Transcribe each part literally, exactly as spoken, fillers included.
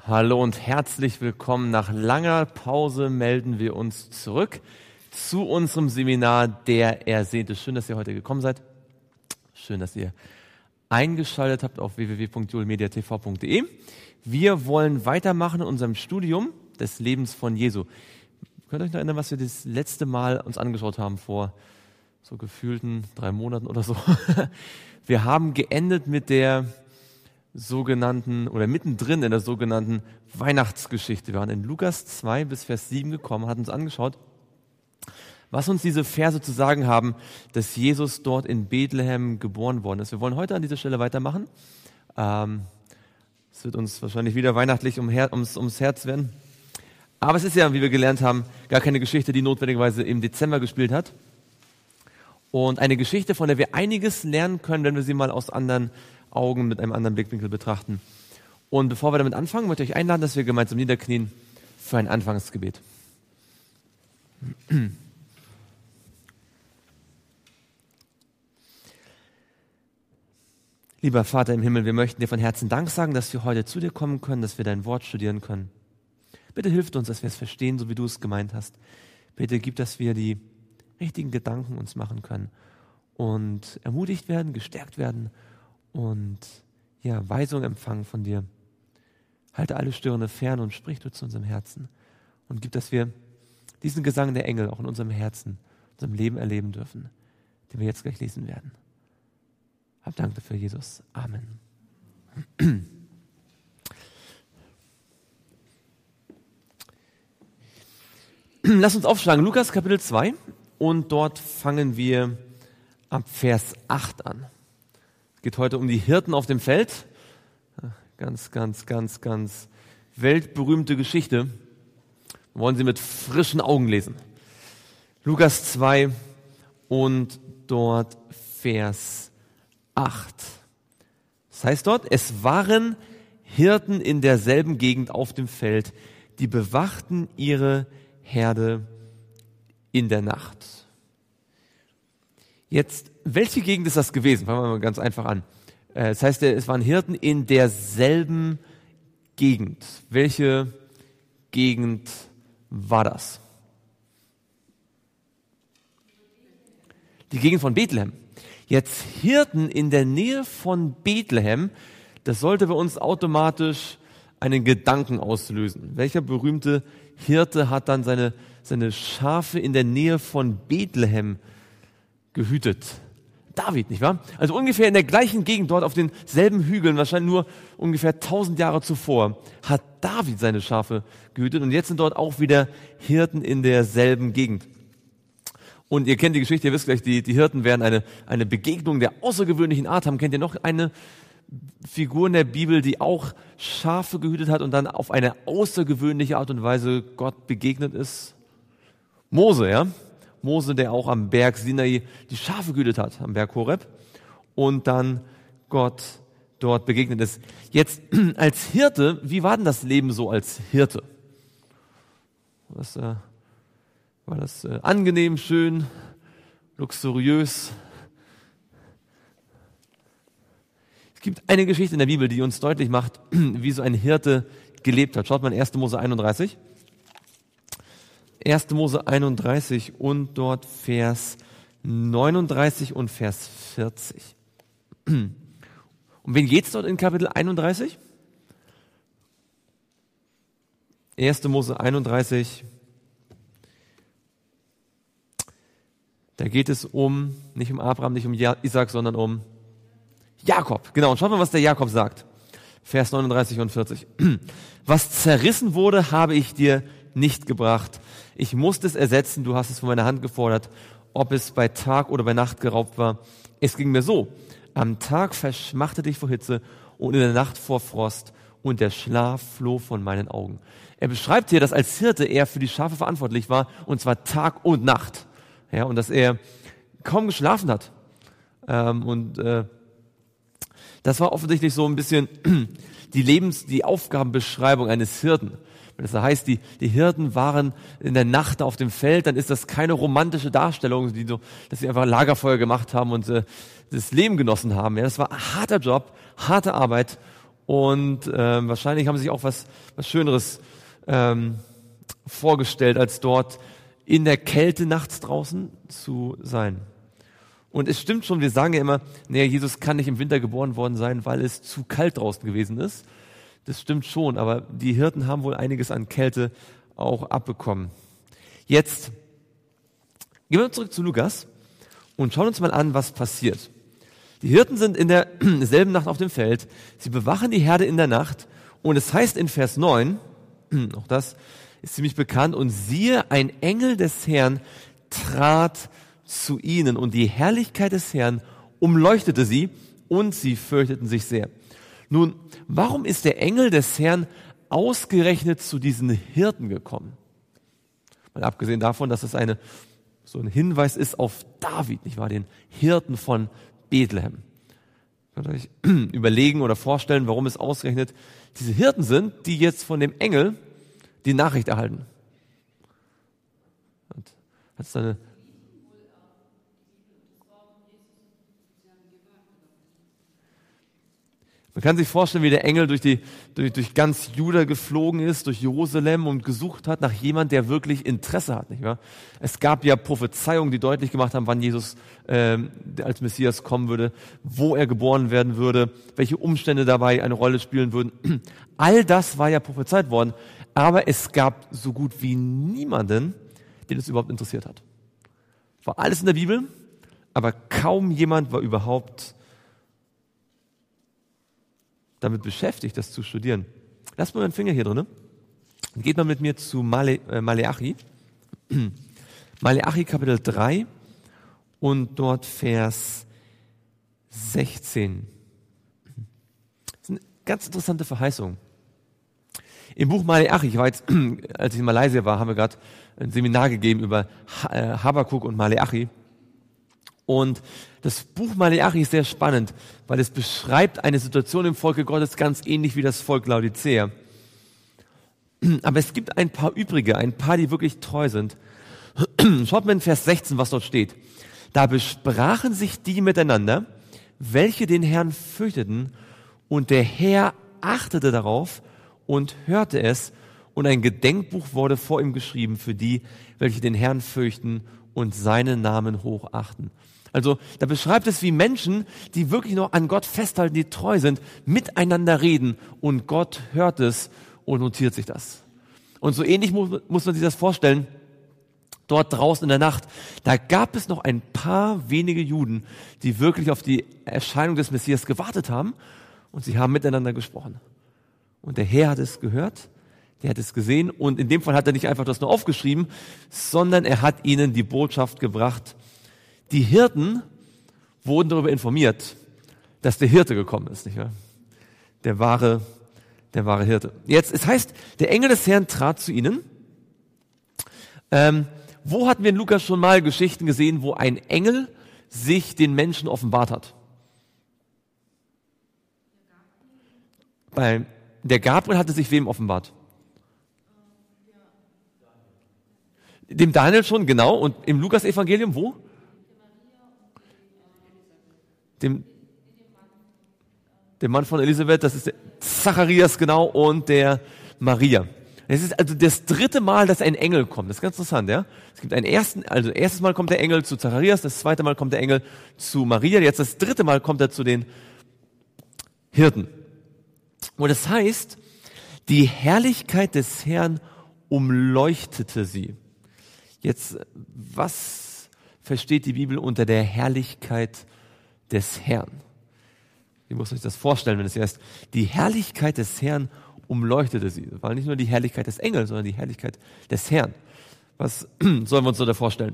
Hallo und herzlich willkommen. Nach langer Pause melden wir uns zurück zu unserem Seminar Der Ersehnte. Schön, dass ihr heute gekommen seid. Schön, dass ihr eingeschaltet habt auf w w w punkt joelmedia t v punkt d e. Wir wollen weitermachen in unserem Studium des Lebens von Jesu. Könnt ihr euch noch erinnern, was wir das letzte Mal uns angeschaut haben, vor so gefühlten drei Monaten oder so? Wir haben geendet mit der sogenannten, oder mittendrin in der sogenannten Weihnachtsgeschichte. Wir waren in Lukas zwei bis Vers sieben gekommen, hatten uns angeschaut, was uns diese Verse zu sagen haben, dass Jesus dort in Bethlehem geboren worden ist. Wir wollen heute an dieser Stelle weitermachen. Ähm, es wird uns wahrscheinlich wieder weihnachtlich um Her- ums, ums Herz werden. Aber es ist ja, wie wir gelernt haben, gar keine Geschichte, die notwendigerweise im Dezember gespielt hat. Und eine Geschichte, von der wir einiges lernen können, wenn wir sie mal aus anderen Augen, mit einem anderen Blickwinkel betrachten. Und bevor wir damit anfangen, möchte ich euch einladen, dass wir gemeinsam niederknien für ein Anfangsgebet. Lieber Vater im Himmel, wir möchten dir von Herzen Dank sagen, dass wir heute zu dir kommen können, dass wir dein Wort studieren können. Bitte hilf uns, dass wir es verstehen, so wie du es gemeint hast. Bitte gib, dass wir die richtigen Gedanken uns machen können und ermutigt werden, gestärkt werden und ja, Weisung empfangen von dir. Halte alle Störende fern und sprich du zu unserem Herzen und gib, dass wir diesen Gesang der Engel auch in unserem Herzen, in unserem Leben erleben dürfen, den wir jetzt gleich lesen werden. Hab Dank dafür, Jesus. Amen. Lass uns aufschlagen, Lukas Kapitel zwei, und dort fangen wir ab Vers acht an. Es geht heute um die Hirten auf dem Feld. Ganz, ganz, ganz, ganz weltberühmte Geschichte. Wir wollen sie mit frischen Augen lesen. Lukas zwei und dort Vers acht. Das heißt dort, es waren Hirten in derselben Gegend auf dem Feld, die bewachten ihre Herde in der Nacht. Jetzt, welche Gegend ist das gewesen? Fangen wir mal ganz einfach an. Das heißt, es waren Hirten in derselben Gegend. Welche Gegend war das? Die Gegend von Bethlehem. Jetzt Hirten in der Nähe von Bethlehem, das sollte bei uns automatisch einen Gedanken auslösen. Welcher berühmte Hirte hat dann seine, seine Schafe in der Nähe von Bethlehem gehütet? David, nicht wahr? Also ungefähr in der gleichen Gegend, dort auf denselben Hügeln, wahrscheinlich nur ungefähr tausend Jahre zuvor, hat David seine Schafe gehütet. Und jetzt sind dort auch wieder Hirten in derselben Gegend. Und ihr kennt die Geschichte, ihr wisst gleich, die, die Hirten werden eine, eine Begegnung der außergewöhnlichen Art haben. Kennt ihr noch eine Figur in der Bibel, die auch Schafe gehütet hat und dann auf eine außergewöhnliche Art und Weise Gott begegnet ist? Mose, ja? Mose, der auch am Berg Sinai die Schafe gehütet hat, am Berg Horeb, und dann Gott dort begegnet ist. Jetzt als Hirte, wie war denn das Leben so als Hirte? Was, äh, war das äh, angenehm, schön, luxuriös? Es gibt eine Geschichte in der Bibel, die uns deutlich macht, wie so ein Hirte gelebt hat. Schaut mal in erster Mose einunddreißig. erster Mose einunddreißig und dort Vers neununddreißig und Vers vierzig. Um wen geht es dort in Kapitel einunddreißig? erster Mose einunddreißig. Da geht es um, nicht um Abraham, nicht um Isaac, sondern um Jakob. Genau, und schaut mal, was der Jakob sagt. Vers neununddreißig und vierzig. Was zerrissen wurde, habe ich dir nicht gebracht. Ich musste es ersetzen, du hast es von meiner Hand gefordert, ob es bei Tag oder bei Nacht geraubt war. Es ging mir so, am Tag verschmachtete ich vor Hitze und in der Nacht vor Frost und der Schlaf floh von meinen Augen. Er beschreibt hier, dass als Hirte er für die Schafe verantwortlich war, und zwar Tag und Nacht. Ja, und dass er kaum geschlafen hat. Ähm, und äh, das war offensichtlich so ein bisschen die Lebens-, die Aufgabenbeschreibung eines Hirten. Wenn es da heißt, die, die Hirten waren in der Nacht auf dem Feld, dann ist das keine romantische Darstellung, die so, dass sie einfach Lagerfeuer gemacht haben und äh, das Leben genossen haben. Ja, das war ein harter Job, harte Arbeit, Und ähm, wahrscheinlich haben sie sich auch was, was Schöneres ähm, vorgestellt, als dort in der Kälte nachts draußen zu sein. Und es stimmt schon, wir sagen ja immer, naja, Jesus kann nicht im Winter geboren worden sein, weil es zu kalt draußen gewesen ist. Das stimmt schon, aber die Hirten haben wohl einiges an Kälte auch abbekommen. Jetzt gehen wir zurück zu Lukas und schauen uns mal an, was passiert. Die Hirten sind in derselben Nacht auf dem Feld, sie bewachen die Herde in der Nacht und es heißt in Vers neun, auch das ist ziemlich bekannt, und siehe, ein Engel des Herrn trat zu ihnen und die Herrlichkeit des Herrn umleuchtete sie und sie fürchteten sich sehr. Nun, warum ist der Engel des Herrn ausgerechnet zu diesen Hirten gekommen? Mal abgesehen davon, dass es eine, so ein Hinweis ist auf David, nicht wahr, den Hirten von Bethlehem. Könnt ihr euch überlegen oder vorstellen, warum es ausgerechnet diese Hirten sind, die jetzt von dem Engel die Nachricht erhalten. Hat es eine Man kann sich vorstellen, wie der Engel durch, die, durch, durch ganz Juda geflogen ist, durch Jerusalem und gesucht hat nach jemand, der wirklich Interesse hat, nicht wahr? Es gab ja Prophezeiungen, die deutlich gemacht haben, wann Jesus ähm, als Messias kommen würde, wo er geboren werden würde, welche Umstände dabei eine Rolle spielen würden. All das war ja prophezeit worden, aber es gab so gut wie niemanden, den es überhaupt interessiert hat. War alles in der Bibel, aber kaum jemand war überhaupt damit beschäftigt, das zu studieren. Lasst mal einen Finger hier drin. Geht mal mit mir zu Male, äh, Maleachi. Maleachi Kapitel drei und dort Vers sechzehn. Das ist eine ganz interessante Verheißung. Im Buch Maleachi, ich war jetzt, als ich in Malaysia war, haben wir gerade ein Seminar gegeben über Habakuk und Maleachi. Und das Buch Maleachi ist sehr spannend, weil es beschreibt eine Situation im Volke Gottes ganz ähnlich wie das Volk Laodicea. Aber es gibt ein paar übrige, ein paar, die wirklich treu sind. Schaut mal in Vers sechzehn, was dort steht. Da besprachen sich die miteinander, welche den Herrn fürchteten, und der Herr achtete darauf und hörte es, und ein Gedenkbuch wurde vor ihm geschrieben für die, welche den Herrn fürchten und seinen Namen hochachten. Also da beschreibt es, wie Menschen, die wirklich noch an Gott festhalten, die treu sind, miteinander reden, und Gott hört es und notiert sich das. Und so ähnlich muss, muss man sich das vorstellen, dort draußen in der Nacht, da gab es noch ein paar wenige Juden, die wirklich auf die Erscheinung des Messias gewartet haben, und sie haben miteinander gesprochen. Und der Herr hat es gehört, der hat es gesehen, und in dem Fall hat er nicht einfach das nur aufgeschrieben, sondern er hat ihnen die Botschaft gebracht. Die Hirten wurden darüber informiert, dass der Hirte gekommen ist, nicht wahr? Der wahre, der wahre Hirte. Jetzt, es heißt, der Engel des Herrn trat zu ihnen. Ähm, wo hatten wir in Lukas schon mal Geschichten gesehen, wo ein Engel sich den Menschen offenbart hat? Bei der Gabriel hatte sich wem offenbart? Dem Daniel schon, genau. Und im Lukas-Evangelium wo? Dem, dem Mann von Elisabeth, das ist der Zacharias, genau, und der Maria. Es ist also das dritte Mal, dass ein Engel kommt. Das ist ganz interessant, ja. Es gibt einen ersten, also erstes Mal kommt der Engel zu Zacharias, das zweite Mal kommt der Engel zu Maria, jetzt das dritte Mal kommt er zu den Hirten. Und das heißt, die Herrlichkeit des Herrn umleuchtete sie. Jetzt, was versteht die Bibel unter der Herrlichkeit des Herrn? Wie muss man sich das vorstellen, wenn es heißt, die Herrlichkeit des Herrn umleuchtete sie? Das war nicht nur die Herrlichkeit des Engels, sondern die Herrlichkeit des Herrn. Was sollen wir uns so da vorstellen?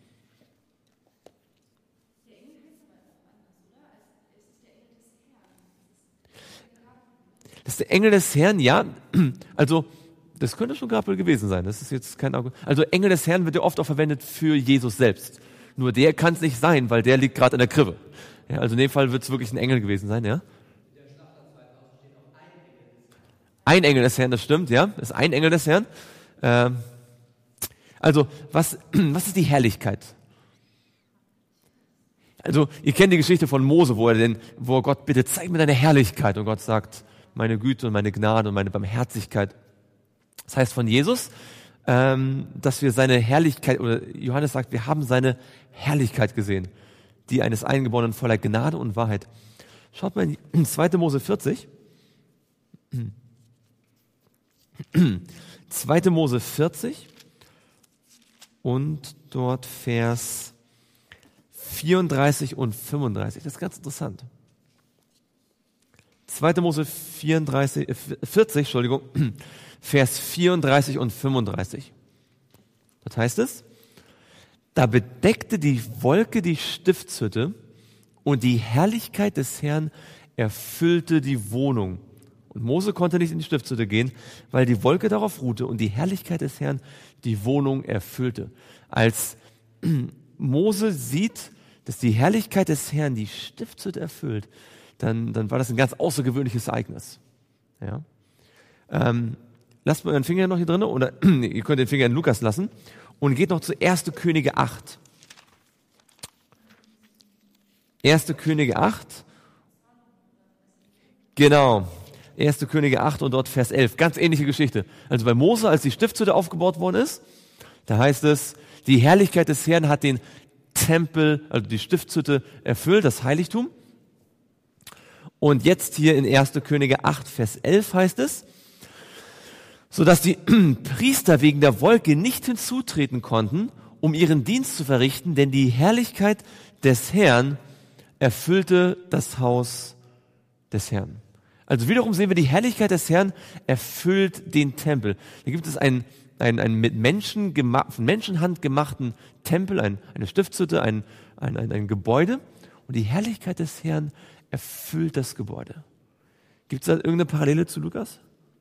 Das ist der Engel des Herrn, ja. Also, das könnte schon Gabriel gewesen sein. Das ist jetzt kein Argument. Also, Engel des Herrn wird ja oft auch verwendet für Jesus selbst. Nur der kann es nicht sein, weil der liegt gerade in der Krippe. Ja, also in dem Fall wird es wirklich ein Engel gewesen sein, ja? Ein Engel des Herrn, das stimmt, ja. Das ist ein Engel des Herrn. Ähm, also, was, was ist die Herrlichkeit? Also, ihr kennt die Geschichte von Mose, wo er denn, wo Gott bittet, zeig mir deine Herrlichkeit. Und Gott sagt, meine Güte und meine Gnade und meine Barmherzigkeit. Das heißt von Jesus, ähm, dass wir seine Herrlichkeit, oder Johannes sagt, wir haben seine Herrlichkeit gesehen, die eines Eingeborenen voller Gnade und Wahrheit. Schaut mal in zweiter Mose vierzig. zweiter Mose vierzig und dort Vers vierunddreißig und fünfunddreißig. Das ist ganz interessant. zweiter Mose vierunddreißig, äh, vierzig, Entschuldigung, Vers vierunddreißig und fünfunddreißig. Das heißt es, da bedeckte die Wolke die Stiftshütte und die Herrlichkeit des Herrn erfüllte die Wohnung. Und Mose konnte nicht in die Stiftshütte gehen, weil die Wolke darauf ruhte und die Herrlichkeit des Herrn die Wohnung erfüllte. Als Mose sieht, dass die Herrlichkeit des Herrn die Stiftshütte erfüllt, dann, dann war das ein ganz außergewöhnliches Ereignis. Ja. Ähm, lasst mal euren Finger noch hier drin, oder ihr könnt den Finger in Lukas lassen und geht noch zu erster Könige acht. erster Könige acht. Genau. erster Könige acht und dort Vers elf. Ganz ähnliche Geschichte. Also bei Mose, als die Stiftshütte aufgebaut worden ist, da heißt es, die Herrlichkeit des Herrn hat den Tempel, also die Stiftshütte erfüllt, das Heiligtum. Und jetzt hier in erster Könige acht, Vers elf heißt es, sodass die Priester wegen der Wolke nicht hinzutreten konnten, um ihren Dienst zu verrichten, denn die Herrlichkeit des Herrn erfüllte das Haus des Herrn. Also wiederum sehen wir, die Herrlichkeit des Herrn erfüllt den Tempel. Da gibt es einen, einen, einen mit Menschen gema- von Menschenhand gemachten Tempel, ein, eine Stiftshütte, ein, ein, ein, ein Gebäude. Und die Herrlichkeit des Herrn erfüllt das Gebäude. Gibt es da irgendeine Parallele zu Lukas?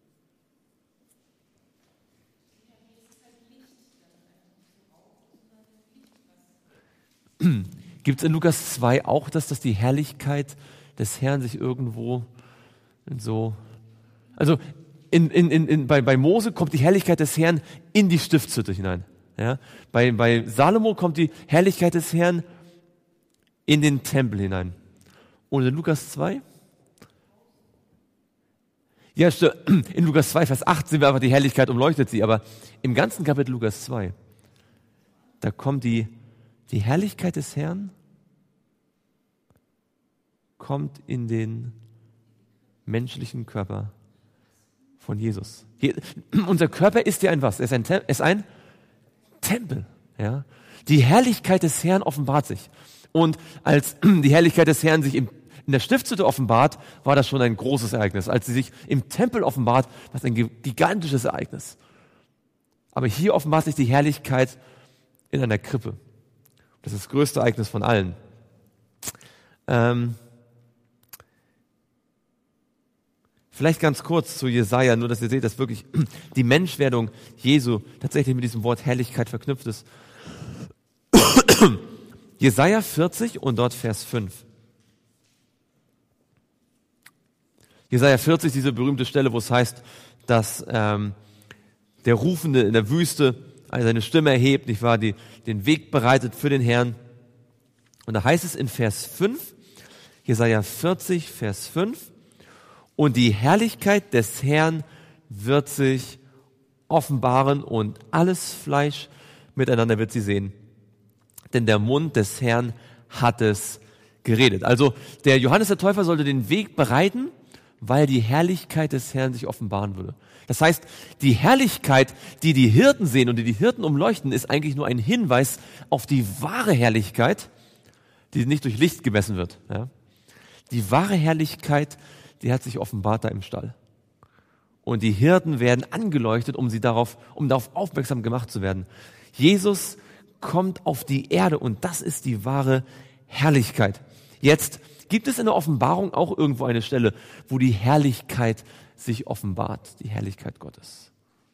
Gibt es in Lukas zwei auch das, dass die Herrlichkeit des Herrn sich irgendwo so, also in, in, in, in, bei, bei Mose kommt die Herrlichkeit des Herrn in die Stiftshütte hinein. Ja? Bei, bei Salomo kommt die Herrlichkeit des Herrn in den Tempel hinein. Und in Lukas zwei? Ja, in Lukas zwei, Vers acht sehen wir einfach, die Herrlichkeit umleuchtet sie, aber im ganzen Kapitel Lukas zwei, da kommt die, die Herrlichkeit des Herrn kommt in den menschlichen Körper von Jesus. Hier, unser Körper ist ja ein was? Er ist ein, Tem- ist ein Tempel. Ja? Die Herrlichkeit des Herrn offenbart sich. Und als die Herrlichkeit des Herrn sich im, in der Stiftshütte offenbart, war das schon ein großes Ereignis. Als sie sich im Tempel offenbart, war es ein gigantisches Ereignis. Aber hier offenbart sich die Herrlichkeit in einer Krippe. Das ist das größte Ereignis von allen. Ähm, Vielleicht ganz kurz zu Jesaja, nur dass ihr seht, dass wirklich die Menschwerdung Jesu tatsächlich mit diesem Wort Herrlichkeit verknüpft ist. Jesaja vierzig und dort Vers fünf. Jesaja vierzig, diese berühmte Stelle, wo es heißt, dass ähm, der Rufende in der Wüste seine Stimme erhebt, nicht wahr, die den Weg bereitet für den Herrn. Und da heißt es in Vers fünf, Jesaja vierzig, Vers fünf, und die Herrlichkeit des Herrn wird sich offenbaren und alles Fleisch miteinander wird sie sehen. Denn der Mund des Herrn hat es geredet. Also der Johannes der Täufer sollte den Weg bereiten, weil die Herrlichkeit des Herrn sich offenbaren würde. Das heißt, die Herrlichkeit, die die Hirten sehen und die die Hirten umleuchten, ist eigentlich nur ein Hinweis auf die wahre Herrlichkeit, die nicht durch Licht gemessen wird. Ja? Die wahre Herrlichkeit, die hat sich offenbart da im Stall. Und die Hirten werden angeleuchtet, um sie darauf, um darauf aufmerksam gemacht zu werden. Jesus kommt auf die Erde und das ist die wahre Herrlichkeit. Jetzt gibt es in der Offenbarung auch irgendwo eine Stelle, wo die Herrlichkeit sich offenbart, die Herrlichkeit Gottes.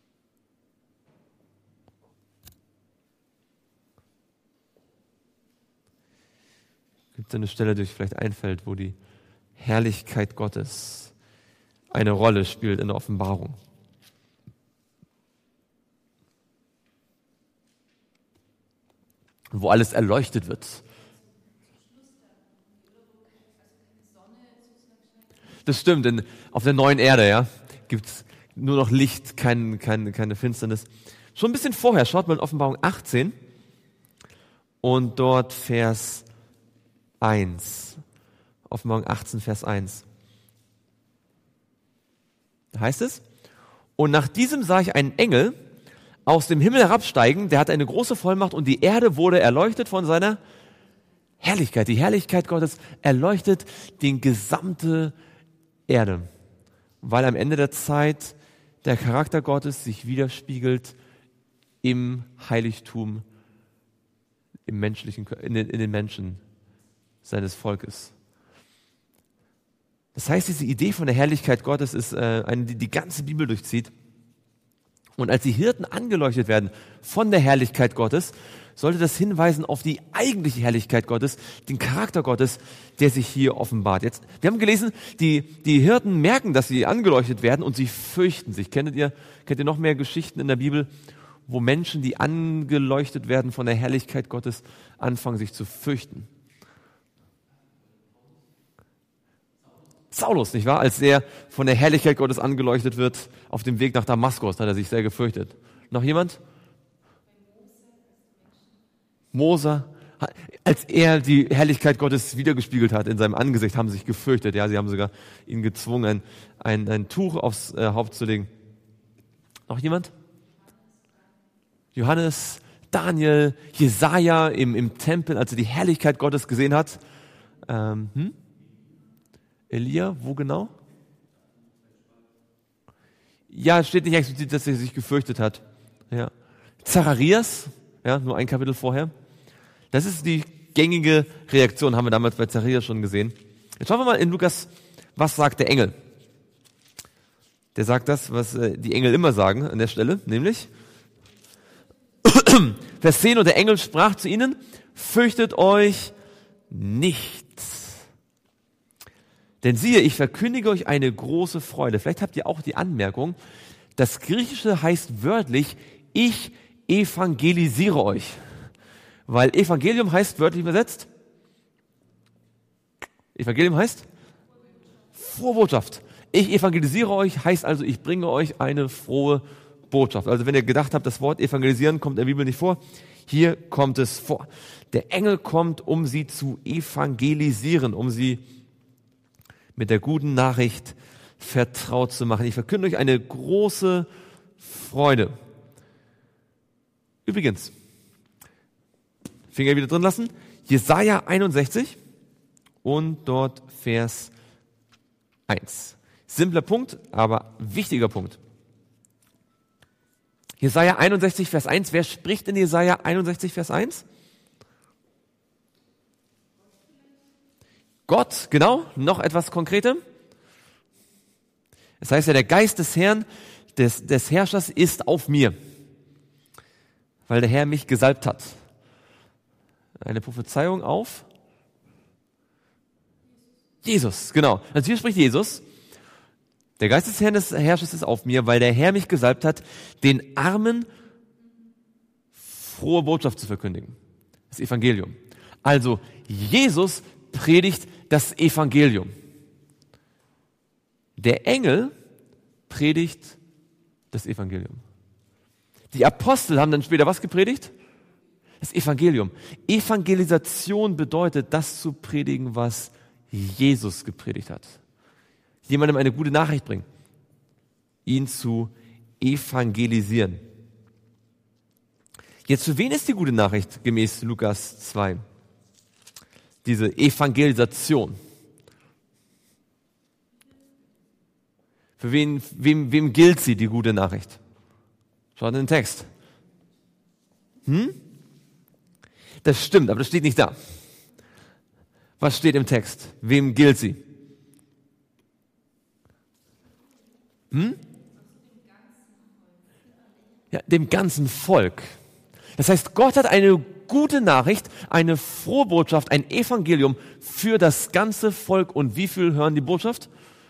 Gibt es eine Stelle, die euch vielleicht einfällt, wo die Herrlichkeit Gottes eine Rolle spielt in der Offenbarung? Wo alles erleuchtet wird. Das stimmt, denn auf der neuen Erde, ja, gibt's nur noch Licht, kein, kein, keine Finsternis. Schon ein bisschen vorher, schaut mal in Offenbarung achtzehn und dort Vers eins. Offenbarung achtzehn, Vers eins. Da heißt es, und nach diesem sah ich einen Engel aus dem Himmel herabsteigen, der hatte eine große Vollmacht und die Erde wurde erleuchtet von seiner Herrlichkeit. Die Herrlichkeit Gottes erleuchtet die gesamte Erde, weil am Ende der Zeit der Charakter Gottes sich widerspiegelt im Heiligtum, im menschlichen, in den, in den Menschen seines Volkes. Das heißt, diese Idee von der Herrlichkeit Gottes ist äh, eine, die die ganze Bibel durchzieht. Und als die Hirten angeleuchtet werden von der Herrlichkeit Gottes, sollte das hinweisen auf die eigentliche Herrlichkeit Gottes, den Charakter Gottes, der sich hier offenbart. Jetzt, wir haben gelesen, die, die Hirten merken, dass sie angeleuchtet werden und sie fürchten sich. Kennt ihr, kennt ihr noch mehr Geschichten in der Bibel, wo Menschen, die angeleuchtet werden von der Herrlichkeit Gottes, anfangen sich zu fürchten? Saulus, nicht wahr? Als er von der Herrlichkeit Gottes angeleuchtet wird, auf dem Weg nach Damaskus, hat er sich sehr gefürchtet. Noch jemand? Mose, als er die Herrlichkeit Gottes wiedergespiegelt hat in seinem Angesicht, haben sie sich gefürchtet. Ja, sie haben sogar ihn gezwungen, ein, ein Tuch aufs äh, Haupt zu legen. Noch jemand? Johannes, Daniel, Jesaja im, im Tempel, als er die Herrlichkeit Gottes gesehen hat. Ähm, hm? Elia, wo genau? Ja, es steht nicht explizit, dass er sich gefürchtet hat. Ja. Zacharias, ja, nur ein Kapitel vorher. Das ist die gängige Reaktion, haben wir damals bei Zacharias schon gesehen. Jetzt schauen wir mal in Lukas, was sagt der Engel? Der sagt das, was äh, die Engel immer sagen an der Stelle, nämlich Vers zehn, und der Engel sprach zu ihnen, fürchtet euch nicht. Denn siehe, ich verkündige euch eine große Freude. Vielleicht habt ihr auch die Anmerkung, das Griechische heißt wörtlich, ich evangelisiere euch. Weil Evangelium heißt, wörtlich übersetzt, Evangelium heißt frohe Botschaft. Ich evangelisiere euch, heißt also, ich bringe euch eine frohe Botschaft. Also wenn ihr gedacht habt, das Wort evangelisieren kommt in der Bibel nicht vor, hier kommt es vor. Der Engel kommt, um sie zu evangelisieren, um sie mit der guten Nachricht vertraut zu machen. Ich verkünde euch eine große Freude. Übrigens, Finger wieder drin lassen, Jesaja einundsechzig und dort Vers eins. Simpler Punkt, aber wichtiger Punkt. Jesaja einundsechzig, Vers eins. Wer spricht in Jesaja einundsechzig, Vers eins? Gott, genau, noch etwas konkreter. Es heißt ja, der Geist des Herrn, des, des Herrschers ist auf mir, weil der Herr mich gesalbt hat. Eine Prophezeiung auf Jesus, genau. Also hier spricht Jesus. Der Geist des Herrn des Herrschers ist auf mir, weil der Herr mich gesalbt hat, den Armen frohe Botschaft zu verkündigen. Das Evangelium. Also Jesus predigt das Evangelium. Der Engel predigt das Evangelium. Die Apostel haben dann später was gepredigt? Das Evangelium. Evangelisation bedeutet, das zu predigen, was Jesus gepredigt hat. Jemandem eine gute Nachricht bringen. Ihn zu evangelisieren. Jetzt, für wen ist die gute Nachricht gemäß Lukas zwei? Diese Evangelisation. Für wen, wem, wem gilt sie, die gute Nachricht? Schaut in den Text. Hm? Das stimmt, aber das steht nicht da. Was steht im Text? Wem gilt sie? Hm? Ja, dem ganzen Volk. Das heißt, Gott hat eine gute Nachricht, eine frohe Botschaft, ein Evangelium für das ganze Volk. Und wie viel hören die Botschaft?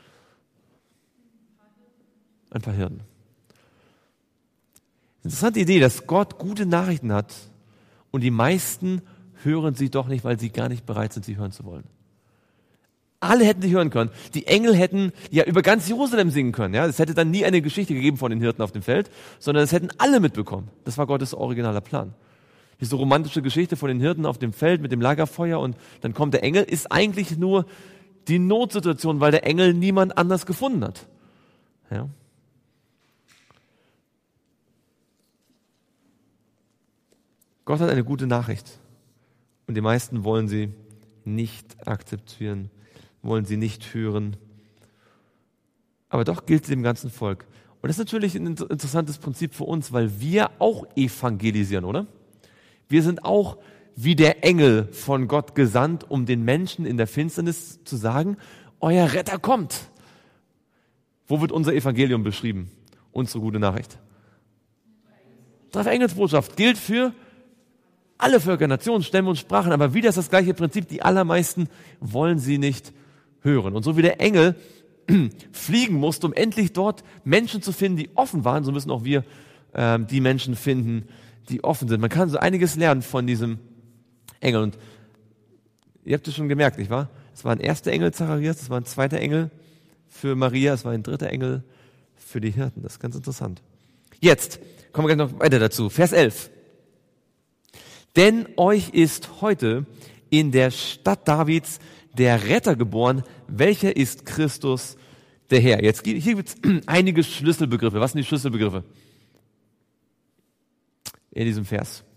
Ein paar Hirten. Interessante Idee, dass Gott gute Nachrichten hat und die meisten hören sie doch nicht, weil sie gar nicht bereit sind, sie hören zu wollen. Alle hätten sie hören können. Die Engel hätten ja über ganz Jerusalem singen können. Ja? Es hätte dann nie eine Geschichte gegeben von den Hirten auf dem Feld, sondern es hätten alle mitbekommen. Das war Gottes originaler Plan. Diese romantische Geschichte von den Hirten auf dem Feld mit dem Lagerfeuer und dann kommt der Engel, ist eigentlich nur die Notsituation, weil der Engel niemand anders gefunden hat. Ja? Gott hat eine gute Nachricht und die meisten wollen sie nicht akzeptieren, wollen sie nicht hören. Aber doch gilt sie dem ganzen Volk. Und das ist natürlich ein interessantes Prinzip für uns, weil wir auch evangelisieren, oder? Wir sind auch wie der Engel von Gott gesandt, um den Menschen in der Finsternis zu sagen, euer Retter kommt. Wo wird unser Evangelium beschrieben? Unsere gute Nachricht. Drei Engelsbotschaft gilt für alle Völker, Nationen, Stämme und Sprachen, aber wieder ist das gleiche Prinzip, die allermeisten wollen sie nicht hören. Und so wie der Engel fliegen musste, um endlich dort Menschen zu finden, die offen waren, so müssen auch wir ähm, die Menschen finden, die offen sind. Man kann so einiges lernen von diesem Engel. Und ihr habt es schon gemerkt, nicht wahr? Es war ein erster Engel Zacharias, es war ein zweiter Engel für Maria, es war ein dritter Engel für die Hirten. Das ist ganz interessant. Jetzt kommen wir gleich noch weiter dazu. Vers elf. Denn euch ist heute in der Stadt Davids der Retter geboren, welcher ist Christus der Herr. Jetzt hier gibt es einige Schlüsselbegriffe. Was sind die Schlüsselbegriffe in diesem Vers?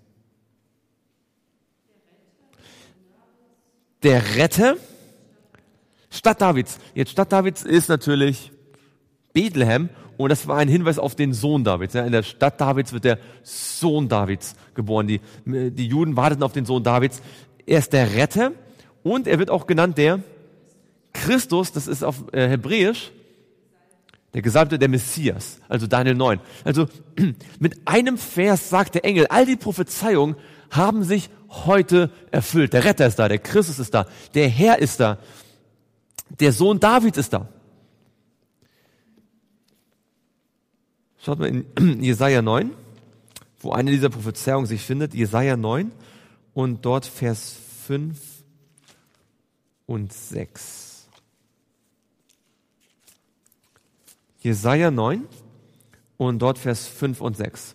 Der Retter, Stadt Davids. Jetzt Stadt Davids ist natürlich Bethlehem. Und das war ein Hinweis auf den Sohn Davids. In der Stadt Davids wird der Sohn Davids geboren. Die, die Juden warteten auf den Sohn Davids. Er ist der Retter und er wird auch genannt der Christus, das ist auf äh, Hebräisch, der Gesalbte, der Messias, also Daniel neun. Also mit einem Vers sagt der Engel, all die Prophezeiungen haben sich heute erfüllt. Der Retter ist da, der Christus ist da, der Herr ist da, der Sohn Davids ist da. Schaut mal in Jesaja neun, wo eine dieser Prophezeiungen sich findet. Jesaja neun und dort Vers fünf und sechs. Jesaja neun und dort Vers fünf und sechs.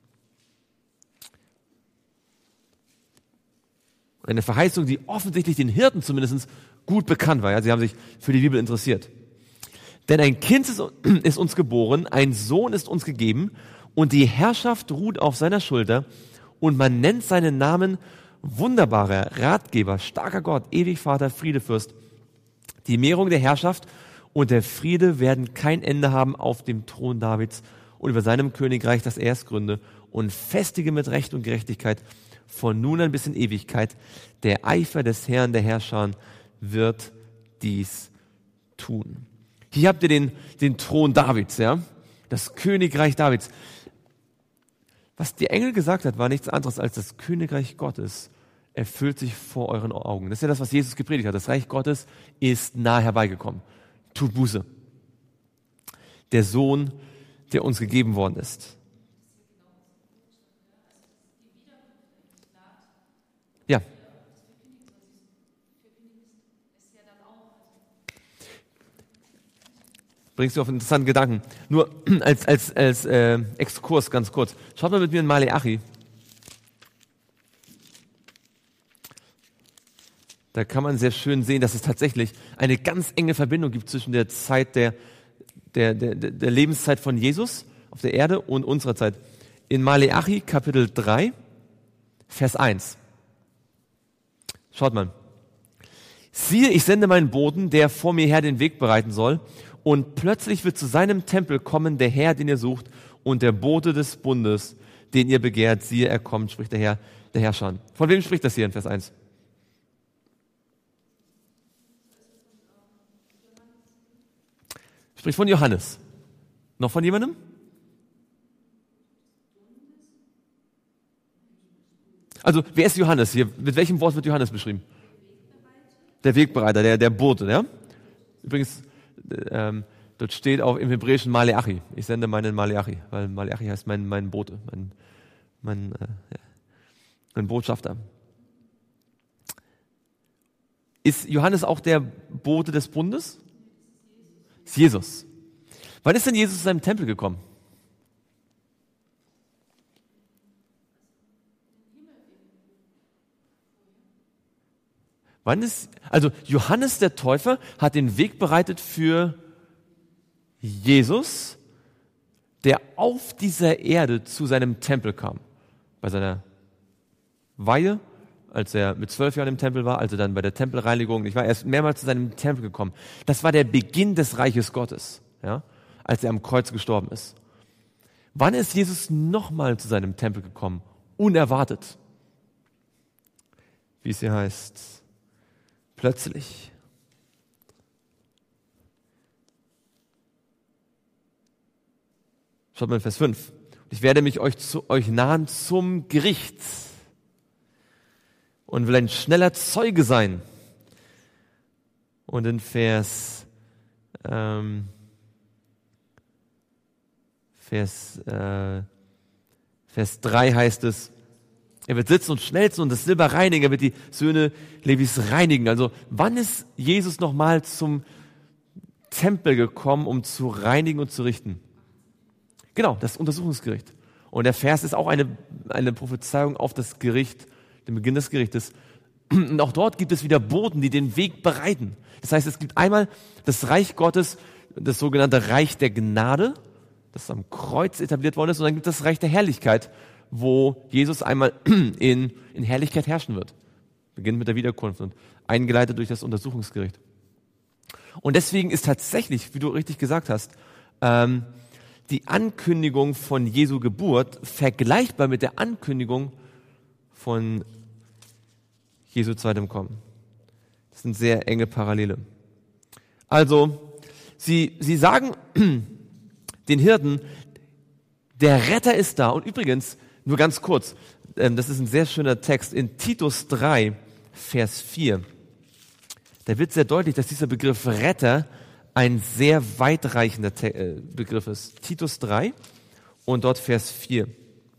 Eine Verheißung, die offensichtlich den Hirten zumindest gut bekannt war. Ja, sie haben sich für die Bibel interessiert. Denn ein Kind ist, ist uns geboren, ein Sohn ist uns gegeben und die Herrschaft ruht auf seiner Schulter und man nennt seinen Namen wunderbarer Ratgeber, starker Gott, ewig Vater, Friedefürst. Die Mehrung der Herrschaft und der Friede werden kein Ende haben auf dem Thron Davids und über seinem Königreich, das er erst gründe und festige mit Recht und Gerechtigkeit von nun an bis in Ewigkeit. Der Eifer des Herrn der Herrscher wird dies tun. Hier habt ihr den, den Thron Davids, ja, das Königreich Davids. Was die Engel gesagt hat, war nichts anderes als das Königreich Gottes erfüllt sich vor euren Augen. Das ist ja das, was Jesus gepredigt hat. Das Reich Gottes ist nahe herbeigekommen. Tut Buße. Der Sohn, der uns gegeben worden ist. Ja. Bringst du auf einen interessanten Gedanken. Nur als, als, als äh, Exkurs ganz kurz. Schaut mal mit mir in Maleachi. Da kann man sehr schön sehen, dass es tatsächlich eine ganz enge Verbindung gibt zwischen der Zeit der, der, der, der Lebenszeit von Jesus auf der Erde und unserer Zeit. In Maleachi Kapitel drei, Vers eins. Schaut mal. Siehe, ich sende meinen Boten, der vor mir her den Weg bereiten soll. Und plötzlich wird zu seinem Tempel kommen der Herr, den ihr sucht, und der Bote des Bundes, den ihr begehrt. Siehe, er kommt, spricht der Herr, der Herrscher. Von wem spricht das hier in Vers eins? Spricht von Johannes. Noch von jemandem? Also, wer ist Johannes hier? Mit welchem Wort wird Johannes beschrieben? Der Wegbereiter, der, der Bote, ja? Übrigens, ähm, dort steht auch im Hebräischen Maleachi. Ich sende meinen Maleachi, weil Maleachi heißt mein, mein Bote, mein, mein, äh, ja, mein Botschafter. Ist Johannes auch der Bote des Bundes? Ist Jesus. Wann ist denn Jesus zu seinem Tempel gekommen? Wann ist, also Johannes der Täufer hat den Weg bereitet für Jesus, der auf dieser Erde zu seinem Tempel kam. Bei seiner Weihe, als er mit zwölf Jahren im Tempel war, also dann bei der Tempelreinigung. Ich war erst mehrmals zu seinem Tempel gekommen. Das war der Beginn des Reiches Gottes, ja, als er am Kreuz gestorben ist. Wann ist Jesus nochmal zu seinem Tempel gekommen? Unerwartet. Wie es hier heißt. Plötzlich. Schaut mal in Vers fünf. Ich werde mich euch zu euch nahen zum Gericht und will ein schneller Zeuge sein. Und in Vers ähm, Vers äh, Vers drei heißt es: Er wird sitzen und schnellsten und das Silber reinigen. Er wird die Söhne Levis reinigen. Also wann ist Jesus nochmal zum Tempel gekommen, um zu reinigen und zu richten? Genau, das Untersuchungsgericht. Und der Vers ist auch eine, eine Prophezeiung auf das Gericht, den Beginn des Gerichtes. Und auch dort gibt es wieder Boten, die den Weg bereiten. Das heißt, es gibt einmal das Reich Gottes, das sogenannte Reich der Gnade, das am Kreuz etabliert worden ist. Und dann gibt es das Reich der Herrlichkeit, wo Jesus einmal in, in Herrlichkeit herrschen wird. Beginnt mit der Wiederkunft und eingeleitet durch das Untersuchungsgericht. Und deswegen ist tatsächlich, wie du richtig gesagt hast, ähm, die Ankündigung von Jesu Geburt vergleichbar mit der Ankündigung von Jesu zweitem Kommen. Das sind sehr enge Parallele. Also, sie, sie sagen den Hirten, der Retter ist da. Und übrigens, nur ganz kurz, das ist ein sehr schöner Text in Titus drei, Vers vier. Da wird sehr deutlich, dass dieser Begriff Retter ein sehr weitreichender Begriff ist. Titus drei und dort Vers vier.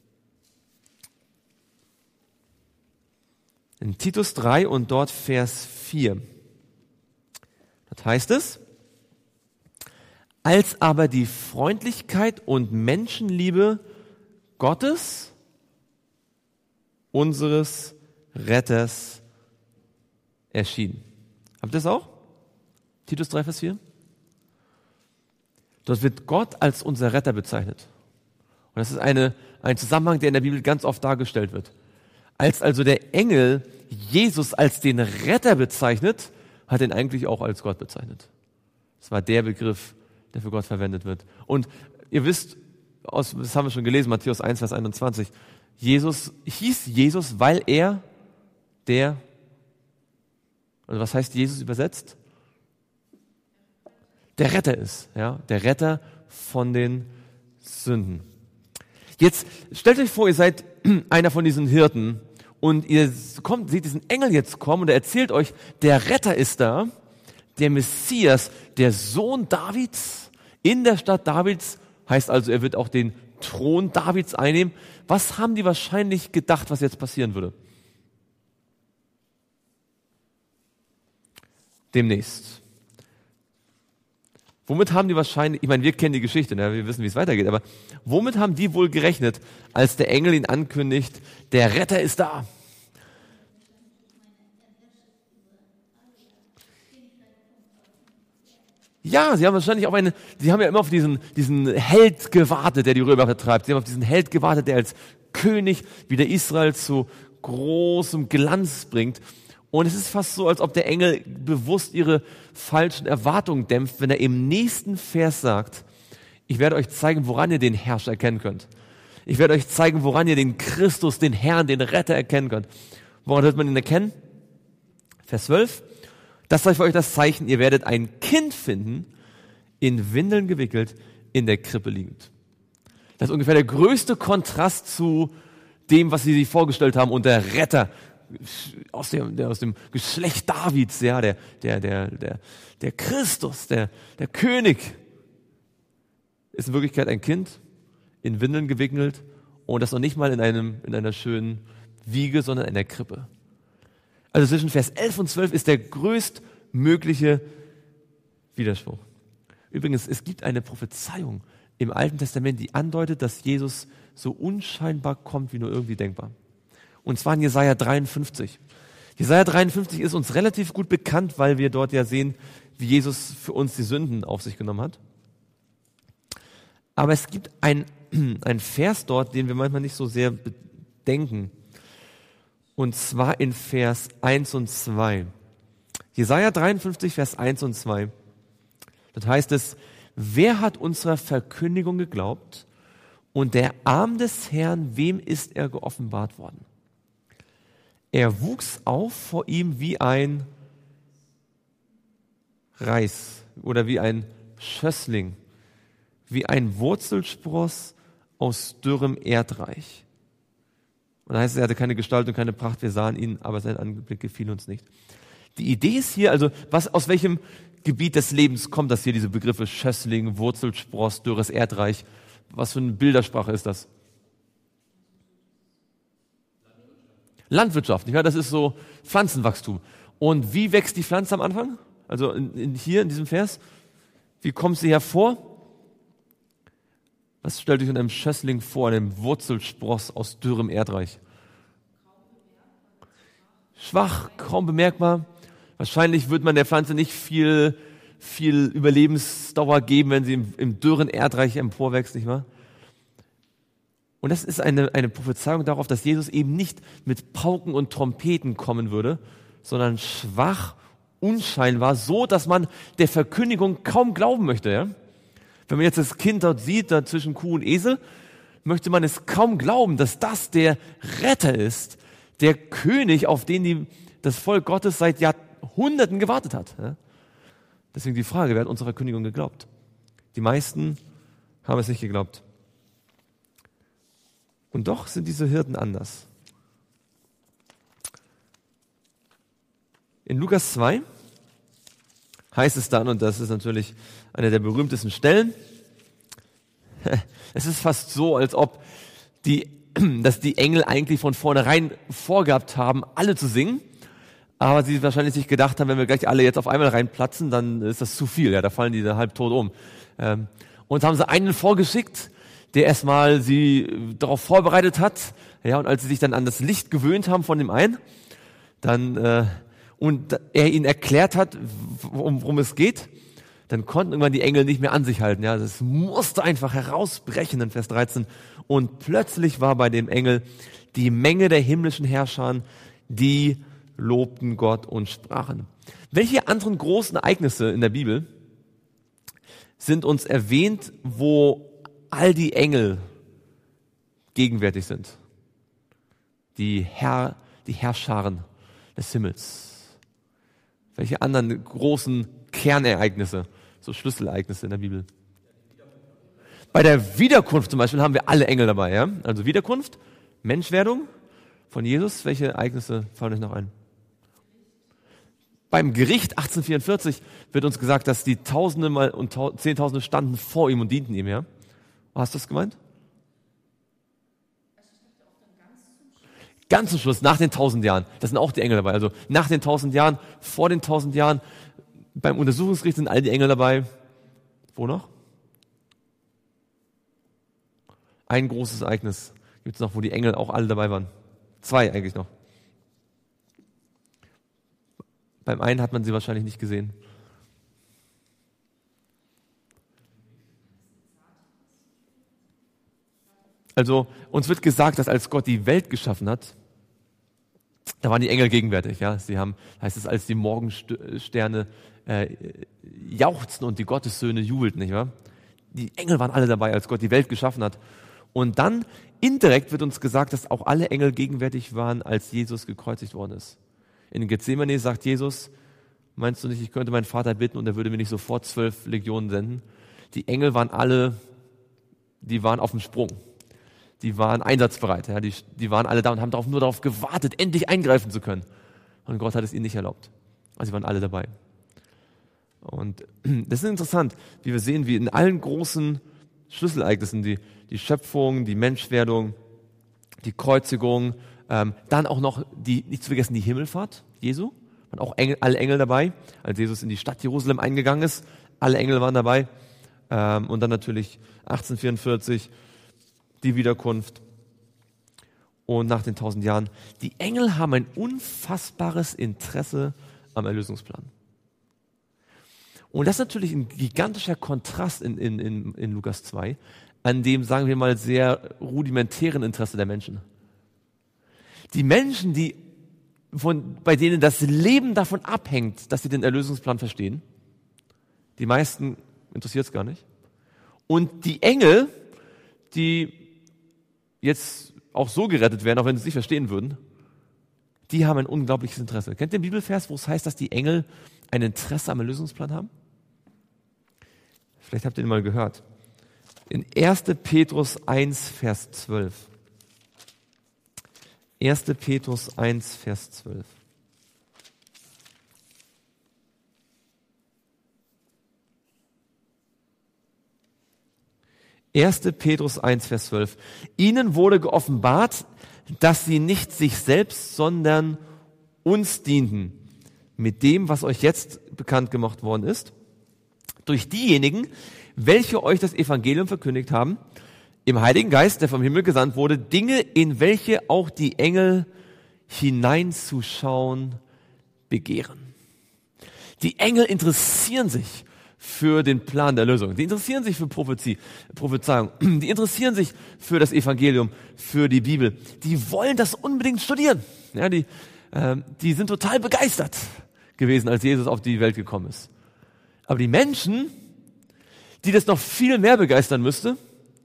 In Titus drei und dort Vers vier. Das heißt es: Als aber die Freundlichkeit und Menschenliebe Gottes, unseres Retters, erschien. Habt ihr das auch? Titus drei, Vers vier. Dort wird Gott als unser Retter bezeichnet. Und das ist eine, ein Zusammenhang, der in der Bibel ganz oft dargestellt wird. Als also der Engel Jesus als den Retter bezeichnet, hat er ihn eigentlich auch als Gott bezeichnet. Das war der Begriff, der für Gott verwendet wird. Und ihr wisst, aus, das haben wir schon gelesen, Matthäus eins, Vers einundzwanzig, Jesus hieß Jesus, weil er der, also was heißt Jesus übersetzt? Der Retter ist, ja, der Retter von den Sünden. Jetzt stellt euch vor, ihr seid einer von diesen Hirten und ihr kommt, seht diesen Engel jetzt kommen und er erzählt euch, der Retter ist da, der Messias, der Sohn Davids in der Stadt Davids, heißt also, er wird auch den Thron Davids einnehmen. Was haben die wahrscheinlich gedacht, was jetzt passieren würde? Demnächst. Womit haben die wahrscheinlich, ich meine, wir kennen die Geschichte, ne? Wir wissen, wie es weitergeht, aber womit haben die wohl gerechnet, als der Engel ihn ankündigt, der Retter ist da? Ja, sie haben wahrscheinlich auf eine, sie haben ja immer auf diesen, diesen Held gewartet, der die Römer vertreibt. Sie haben auf diesen Held gewartet, der als König wieder Israel zu großem Glanz bringt. Und es ist fast so, als ob der Engel bewusst ihre falschen Erwartungen dämpft, wenn er im nächsten Vers sagt, ich werde euch zeigen, woran ihr den Herrscher erkennen könnt. Ich werde euch zeigen, woran ihr den Christus, den Herrn, den Retter erkennen könnt. Woran wird man ihn erkennen? Vers zwölf. Das sei für euch das Zeichen, ihr werdet ein Kind finden, in Windeln gewickelt, in der Krippe liegend. Das ist ungefähr der größte Kontrast zu dem, was sie sich vorgestellt haben, und der Retter aus dem, der, aus dem Geschlecht Davids, ja, der, der, der, der, der Christus, der, der König, ist in Wirklichkeit ein Kind, in Windeln gewickelt, und das noch nicht mal in einem, in einer schönen Wiege, sondern in der Krippe. Also zwischen Vers elf und zwölf ist der größtmögliche Widerspruch. Übrigens, es gibt eine Prophezeiung im Alten Testament, die andeutet, dass Jesus so unscheinbar kommt, wie nur irgendwie denkbar. Und zwar in Jesaja dreiundfünfzig. Jesaja dreiundfünfzig ist uns relativ gut bekannt, weil wir dort ja sehen, wie Jesus für uns die Sünden auf sich genommen hat. Aber es gibt ein, ein Vers dort, den wir manchmal nicht so sehr bedenken. Und zwar in Vers eins und zwei. Jesaja dreiundfünfzig, Vers eins und zwei. Dort heißt es, wer hat unserer Verkündigung geglaubt und der Arm des Herrn, wem ist er geoffenbart worden? Er wuchs auf vor ihm wie ein Reis oder wie ein Schössling, wie ein Wurzelspross aus dürrem Erdreich. Und da heißt es, er hatte keine Gestalt und keine Pracht, wir sahen ihn, aber sein Anblick gefiel uns nicht. Die Idee ist hier, also was, aus welchem Gebiet des Lebens kommt das hier, diese Begriffe Schössling, Wurzelspross, dürres Erdreich? Was für eine Bildersprache ist das? Landwirtschaft, nicht wahr? Das ist so Pflanzenwachstum. Und wie wächst die Pflanze am Anfang? Also in, in, hier in diesem Vers. Wie kommt sie hervor? Was stellt euch in einem Schössling vor, einem Wurzelspross aus dürrem Erdreich? Schwach, kaum bemerkbar. Wahrscheinlich wird man der Pflanze nicht viel, viel Überlebensdauer geben, wenn sie im, im dürren Erdreich emporwächst, nicht wahr? Und das ist eine, eine Prophezeiung darauf, dass Jesus eben nicht mit Pauken und Trompeten kommen würde, sondern schwach, unscheinbar, so, dass man der Verkündigung kaum glauben möchte. Ja? Wenn man jetzt das Kind dort sieht, da zwischen Kuh und Esel, möchte man es kaum glauben, dass das der Retter ist, der König, auf den die, das Volk Gottes seit Jahrhunderten gewartet hat. Ja? Deswegen die Frage, wer hat unserer Verkündigung geglaubt? Die meisten haben es nicht geglaubt. Und doch sind diese Hirten anders. In Lukas zwei heißt es dann, und das ist natürlich eine der berühmtesten Stellen, es ist fast so, als ob die, dass die Engel eigentlich von vornherein vorgehabt haben, alle zu singen, aber sie wahrscheinlich sich gedacht haben, wenn wir gleich alle jetzt auf einmal reinplatzen, dann ist das zu viel, ja, da fallen die da halb tot um. Und haben sie einen vorgeschickt, der erstmal sie darauf vorbereitet hat, ja, und als sie sich dann an das Licht gewöhnt haben von dem einen, dann äh, und er ihnen erklärt hat, worum, worum es geht, dann konnten irgendwann die Engel nicht mehr an sich halten, ja, das musste einfach herausbrechen in Vers dreizehn und plötzlich war bei dem Engel die Menge der himmlischen Herrscher, die lobten Gott und sprachen. Welche anderen großen Ereignisse in der Bibel sind uns erwähnt, wo all die Engel gegenwärtig sind? Die Herr, die Herrscharen des Himmels. Welche anderen großen Kernereignisse, so Schlüsselereignisse in der Bibel? Bei der Wiederkunft zum Beispiel haben wir alle Engel dabei, ja? Also Wiederkunft, Menschwerdung von Jesus. Welche Ereignisse fallen euch noch ein? Beim Gericht achtzehnhundertvierundvierzig wird uns gesagt, dass die Tausende mal und Tau- Zehntausende standen vor ihm und dienten ihm, ja? Hast du das gemeint? Ganz zum Schluss, nach den tausend Jahren. Das sind auch die Engel dabei. Also nach den tausend Jahren, vor den tausend Jahren, beim Untersuchungsgericht sind all die Engel dabei. Wo noch? Ein großes Ereignis gibt es noch, wo die Engel auch alle dabei waren. Zwei eigentlich noch. Beim einen hat man sie wahrscheinlich nicht gesehen. Also uns wird gesagt, dass als Gott die Welt geschaffen hat, da waren die Engel gegenwärtig. Ja, sie haben, heißt es, als die Morgensterne äh, jauchzten und die Gottessöhne jubelten, nicht wahr? Die Engel waren alle dabei, als Gott die Welt geschaffen hat. Und dann indirekt wird uns gesagt, dass auch alle Engel gegenwärtig waren, als Jesus gekreuzigt worden ist. In Gethsemane sagt Jesus: Meinst du nicht, ich könnte meinen Vater bitten und er würde mir nicht sofort zwölf Legionen senden? Die Engel waren alle, die waren auf dem Sprung. Die waren einsatzbereit, ja, die, die waren alle da und haben darauf, nur darauf gewartet, endlich eingreifen zu können. Und Gott hat es ihnen nicht erlaubt. Also sie waren alle dabei. Und das ist interessant, wie wir sehen, wie in allen großen Schlüsselereignissen, die, die Schöpfung, die Menschwerdung, die Kreuzigung, ähm, dann auch noch die, nicht zu vergessen, die Himmelfahrt. Jesu. Waren auch Engel, alle Engel dabei, als Jesus in die Stadt Jerusalem eingegangen ist. Alle Engel waren dabei. Ähm, und dann natürlich achtzehnhundertvierundvierzig die Wiederkunft. Und nach den tausend Jahren. Die Engel haben ein unfassbares Interesse am Erlösungsplan. Und das ist natürlich ein gigantischer Kontrast in, in, in, in Lukas zwei, an dem, sagen wir mal, sehr rudimentären Interesse der Menschen. Die Menschen, die von, bei denen das Leben davon abhängt, dass sie den Erlösungsplan verstehen, die meisten interessiert es gar nicht. Und die Engel, die jetzt auch so gerettet werden, auch wenn sie es nicht verstehen würden, die haben ein unglaubliches Interesse. Kennt ihr den Bibelvers, wo es heißt, dass die Engel ein Interesse am Erlösungsplan haben? Vielleicht habt ihr ihn mal gehört. In erster Petrus eins, Vers zwölf. erster Petrus eins, Vers zwölf. erster Petrus eins, Vers zwölf. Ihnen wurde geoffenbart, dass sie nicht sich selbst, sondern uns dienten, mit dem, was euch jetzt bekannt gemacht worden ist, durch diejenigen, welche euch das Evangelium verkündigt haben, im Heiligen Geist, der vom Himmel gesandt wurde, Dinge, in welche auch die Engel hineinzuschauen begehren. Die Engel interessieren sich für den Plan der Lösung. Die interessieren sich für Prophezie, Prophezeiung. Die interessieren sich für das Evangelium, für die Bibel. Die wollen das unbedingt studieren. Ja, die, äh, die sind total begeistert gewesen, als Jesus auf die Welt gekommen ist. Aber die Menschen, die das noch viel mehr begeistern müsste,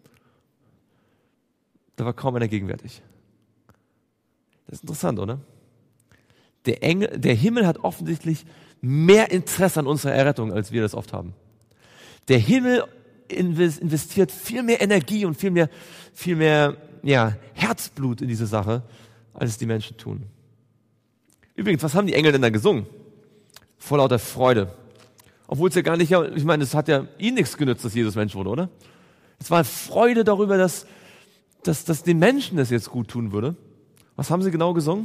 da war kaum einer gegenwärtig. Das ist interessant, oder? Der, Engel, der Himmel hat offensichtlich mehr Interesse an unserer Errettung, als wir das oft haben. Der Himmel investiert viel mehr Energie und viel mehr, viel mehr ja, Herzblut in diese Sache, als es die Menschen tun. Übrigens, was haben die Engel denn da gesungen? Vor lauter Freude. Obwohl es ja gar nicht, ich meine, es hat ja ihnen nichts genützt, dass Jesus Mensch wurde, oder? Es war Freude darüber, dass, dass, dass den Menschen das jetzt gut tun würde. Was haben sie genau gesungen?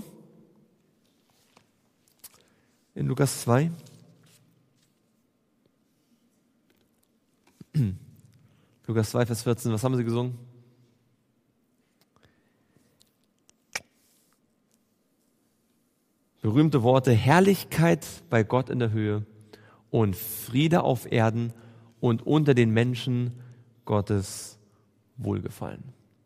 In Lukas zwei. Lukas zwei, Vers vierzehn, was haben sie gesungen? Berühmte Worte, Herrlichkeit bei Gott in der Höhe und Friede auf Erden und unter den Menschen Gottes Wohlgefallen.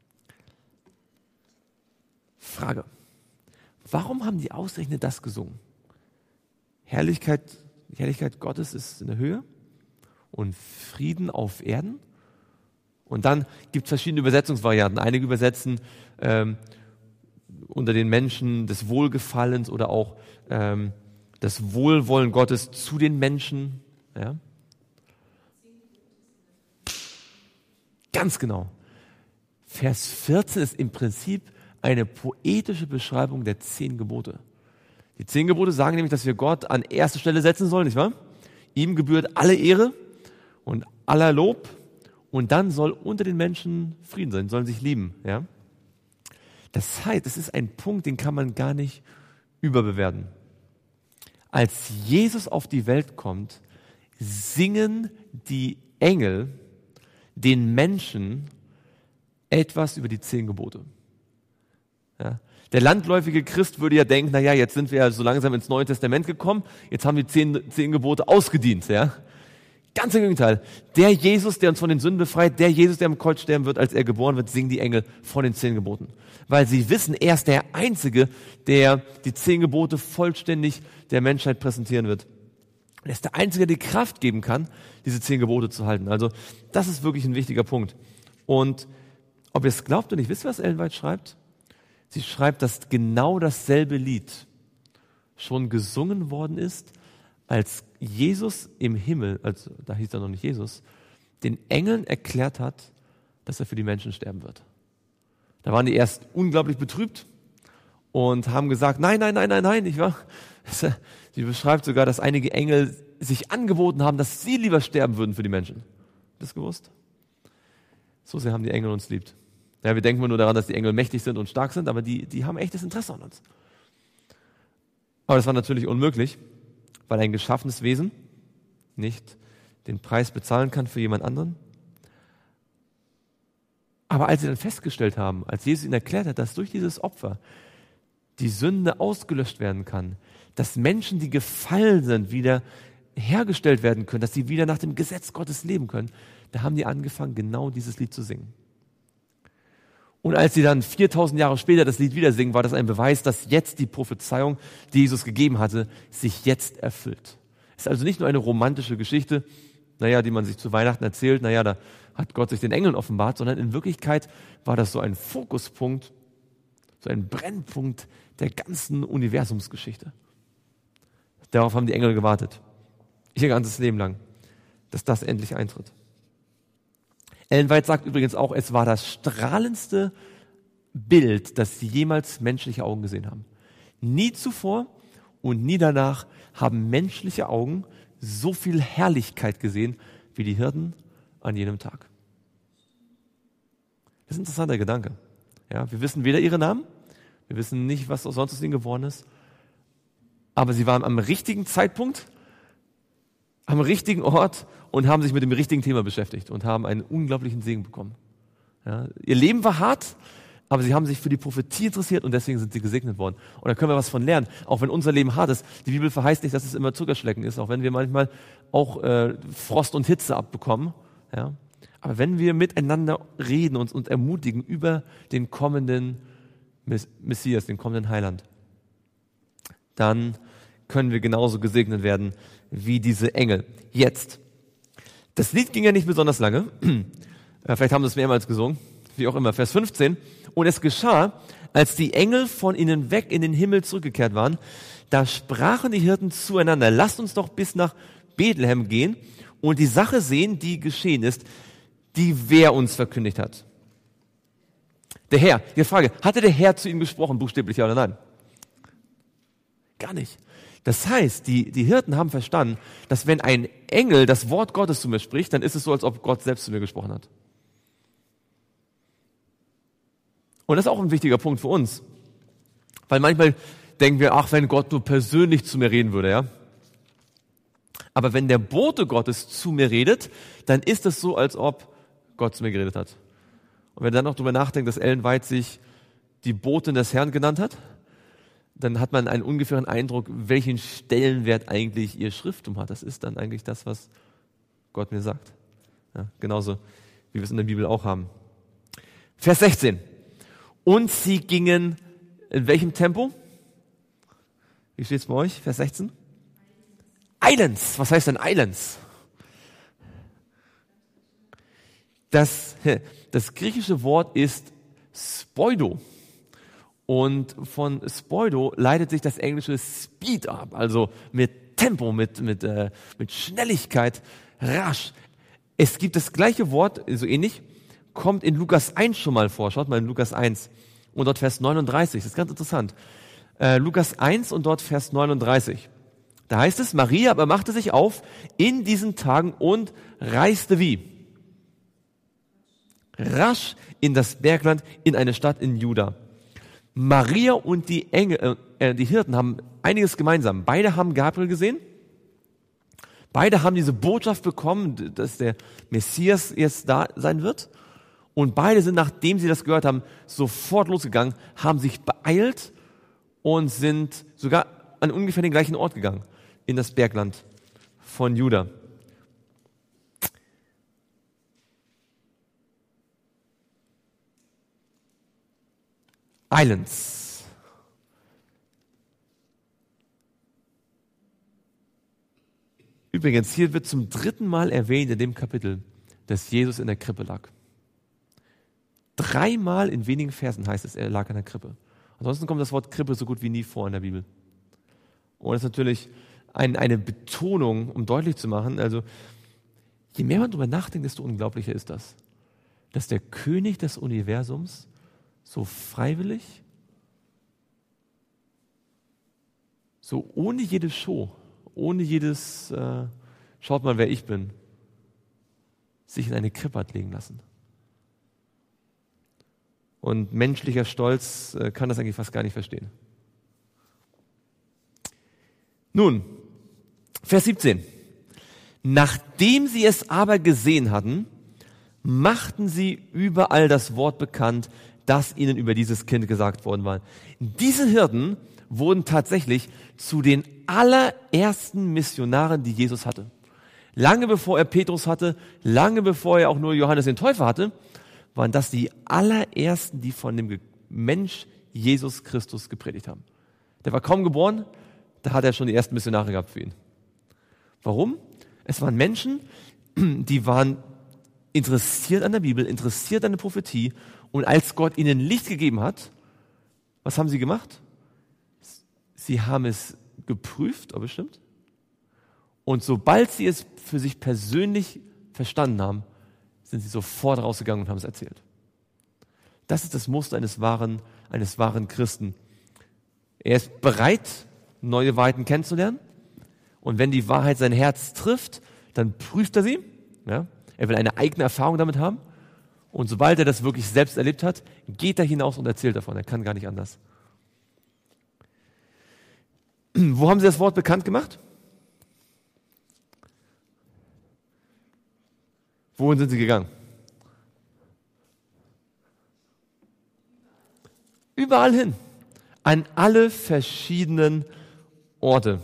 Frage, warum haben die ausgerechnet das gesungen? Herrlichkeit, Herrlichkeit Gottes ist in der Höhe und Frieden auf Erden. Und dann gibt es verschiedene Übersetzungsvarianten. Einige übersetzen ähm, unter den Menschen des Wohlgefallens oder auch ähm, das Wohlwollen Gottes zu den Menschen. Ja? Ganz genau. Vers vierzehn ist im Prinzip eine poetische Beschreibung der zehn Gebote. Die zehn Gebote sagen nämlich, dass wir Gott an erste Stelle setzen sollen, nicht wahr? Ihm gebührt alle Ehre und aller Lob und dann soll unter den Menschen Frieden sein, sollen sich lieben. Ja? Das heißt, es ist ein Punkt, den kann man gar nicht überbewerten. Als Jesus auf die Welt kommt, singen die Engel den Menschen etwas über die zehn Gebote. Ja? Der landläufige Christ würde ja denken, naja, jetzt sind wir ja so langsam ins Neue Testament gekommen, jetzt haben wir zehn, zehn Gebote ausgedient. Ja? Ganz im Gegenteil. Der Jesus, der uns von den Sünden befreit, der Jesus, der am Kreuz sterben wird, als er geboren wird, singen die Engel von den zehn Geboten. Weil sie wissen, er ist der Einzige, der die zehn Gebote vollständig der Menschheit präsentieren wird. Er ist der Einzige, der die Kraft geben kann, diese zehn Gebote zu halten. Also das ist wirklich ein wichtiger Punkt. Und ob ihr es glaubt und ich wisst, was Ellen White schreibt? Sie schreibt, dass genau dasselbe Lied schon gesungen worden ist, als Jesus im Himmel, also da hieß er noch nicht Jesus, den Engeln erklärt hat, dass er für die Menschen sterben wird. Da waren die erst unglaublich betrübt und haben gesagt, nein, nein, nein, nein, nein, nicht wahr? Sie beschreibt sogar, dass einige Engel sich angeboten haben, dass sie lieber sterben würden für die Menschen. Das gewusst? So sehr haben die Engel uns liebt. Ja, wir denken nur daran, dass die Engel mächtig sind und stark sind, aber die, die haben echtes Interesse an uns. Aber das war natürlich unmöglich, weil ein geschaffenes Wesen nicht den Preis bezahlen kann für jemand anderen. Aber als sie dann festgestellt haben, als Jesus ihnen erklärt hat, dass durch dieses Opfer die Sünde ausgelöscht werden kann, dass Menschen, die gefallen sind, wieder hergestellt werden können, dass sie wieder nach dem Gesetz Gottes leben können, da haben die angefangen, genau dieses Lied zu singen. Und als sie dann viertausend Jahre später das Lied wieder singen, war das ein Beweis, dass jetzt die Prophezeiung, die Jesus gegeben hatte, sich jetzt erfüllt. Es ist also nicht nur eine romantische Geschichte, naja, die man sich zu Weihnachten erzählt, naja, da hat Gott sich den Engeln offenbart, sondern in Wirklichkeit war das so ein Fokuspunkt, so ein Brennpunkt der ganzen Universumsgeschichte. Darauf haben die Engel gewartet, ihr ganzes Leben lang, dass das endlich eintritt. Ellen White sagt übrigens auch, es war das strahlendste Bild, das jemals menschliche Augen gesehen haben. Nie zuvor und nie danach haben menschliche Augen so viel Herrlichkeit gesehen, wie die Hirten an jenem Tag. Das ist ein interessanter Gedanke. Ja, wir wissen weder ihre Namen, wir wissen nicht, was sonst aus ihnen geworden ist, aber sie waren am richtigen Zeitpunkt, am richtigen Ort und haben sich mit dem richtigen Thema beschäftigt und haben einen unglaublichen Segen bekommen. Ja, ihr Leben war hart, aber sie haben sich für die Prophetie interessiert und deswegen sind sie gesegnet worden. Und da können wir was von lernen, auch wenn unser Leben hart ist. Die Bibel verheißt nicht, dass es immer Zuckerschlecken ist, auch wenn wir manchmal auch äh, Frost und Hitze abbekommen. Ja. Aber wenn wir miteinander reden und uns ermutigen über den kommenden Messias, den kommenden Heiland, dann können wir genauso gesegnet werden wie diese Engel. Jetzt. Das Lied ging ja nicht besonders lange. Vielleicht haben sie es mehrmals gesungen. Wie auch immer. Vers fünfzehn. Und es geschah, als die Engel von ihnen weg in den Himmel zurückgekehrt waren, da sprachen die Hirten zueinander, lasst uns doch bis nach Bethlehem gehen und die Sache sehen, die geschehen ist, die wer uns verkündigt hat. Der Herr. Die Frage, hatte der Herr zu ihnen gesprochen, buchstäblich ja oder nein? Gar nicht. Das heißt, die, die Hirten haben verstanden, dass wenn ein Engel das Wort Gottes zu mir spricht, dann ist es so, als ob Gott selbst zu mir gesprochen hat. Und das ist auch ein wichtiger Punkt für uns. Weil manchmal denken wir, ach, wenn Gott nur persönlich zu mir reden würde, ja. Aber wenn der Bote Gottes zu mir redet, dann ist es so, als ob Gott zu mir geredet hat. Und wenn dann noch darüber nachdenkt, dass Ellen White sich die Botin des Herrn genannt hat, dann hat man einen ungefähren Eindruck, welchen Stellenwert eigentlich ihr Schrifttum hat. Das ist dann eigentlich das, was Gott mir sagt. Ja, genauso, wie wir es in der Bibel auch haben. Vers sechzehn. Und sie gingen in welchem Tempo? Wie steht es bei euch? Vers sechzehn? Eilends. Was heißt denn eilends? Das, das griechische Wort ist Spoido. Und von Spoido leitet sich das englische Speed ab, also mit Tempo, mit, mit, äh, mit Schnelligkeit, rasch. Es gibt das gleiche Wort, so ähnlich, kommt in Lukas eins schon mal vor. Schaut mal in Lukas eins und dort Vers neununddreißig. Das ist ganz interessant. Äh, Lukas eins und dort Vers neununddreißig. Da heißt es, Maria aber machte sich auf in diesen Tagen und reiste wie? Rasch in das Bergland, in eine Stadt in Juda. Maria und die Engel, äh, die Hirten haben einiges gemeinsam. Beide haben Gabriel gesehen. Beide haben diese Botschaft bekommen, dass der Messias jetzt da sein wird. Und beide sind, nachdem sie das gehört haben, sofort losgegangen, haben sich beeilt und sind sogar an ungefähr den gleichen Ort gegangen, in das Bergland von Juda. Islands. Übrigens, hier wird zum dritten Mal erwähnt in dem Kapitel, dass Jesus in der Krippe lag. Dreimal in wenigen Versen heißt es, er lag in der Krippe. Ansonsten kommt das Wort Krippe so gut wie nie vor in der Bibel. Und das ist natürlich ein, eine Betonung, um deutlich zu machen, also je mehr man darüber nachdenkt, desto unglaublicher ist das. Dass der König des Universums so freiwillig, so ohne jede Show, ohne jedes, äh, schaut mal, wer ich bin, sich in eine Krippe hat legen lassen. Und menschlicher Stolz äh, kann das eigentlich fast gar nicht verstehen. Nun, Vers siebzehn. Nachdem sie es aber gesehen hatten, machten sie überall das Wort bekannt, das ihnen über dieses Kind gesagt worden war. Diese Hirten wurden tatsächlich zu den allerersten Missionaren, die Jesus hatte. Lange bevor er Petrus hatte, lange bevor er auch nur Johannes den Täufer hatte, waren das die allerersten, die von dem Mensch Jesus Christus gepredigt haben. Der war kaum geboren, da hat er schon die ersten Missionare gehabt für ihn. Warum? Es waren Menschen, die waren interessiert an der Bibel, interessiert an der Prophetie, und als Gott ihnen Licht gegeben hat, was haben sie gemacht? Sie haben es geprüft, ob es stimmt. Und sobald sie es für sich persönlich verstanden haben, sind sie sofort rausgegangen und haben es erzählt. Das ist das Muster eines wahren, eines wahren Christen. Er ist bereit, neue Wahrheiten kennenzulernen. Und wenn die Wahrheit sein Herz trifft, dann prüft er sie. Ja? Er will eine eigene Erfahrung damit haben. Und sobald er das wirklich selbst erlebt hat, geht er hinaus und erzählt davon. Er kann gar nicht anders. Wo haben sie das Wort bekannt gemacht? Wohin sind sie gegangen? Überall hin. An alle verschiedenen Orte.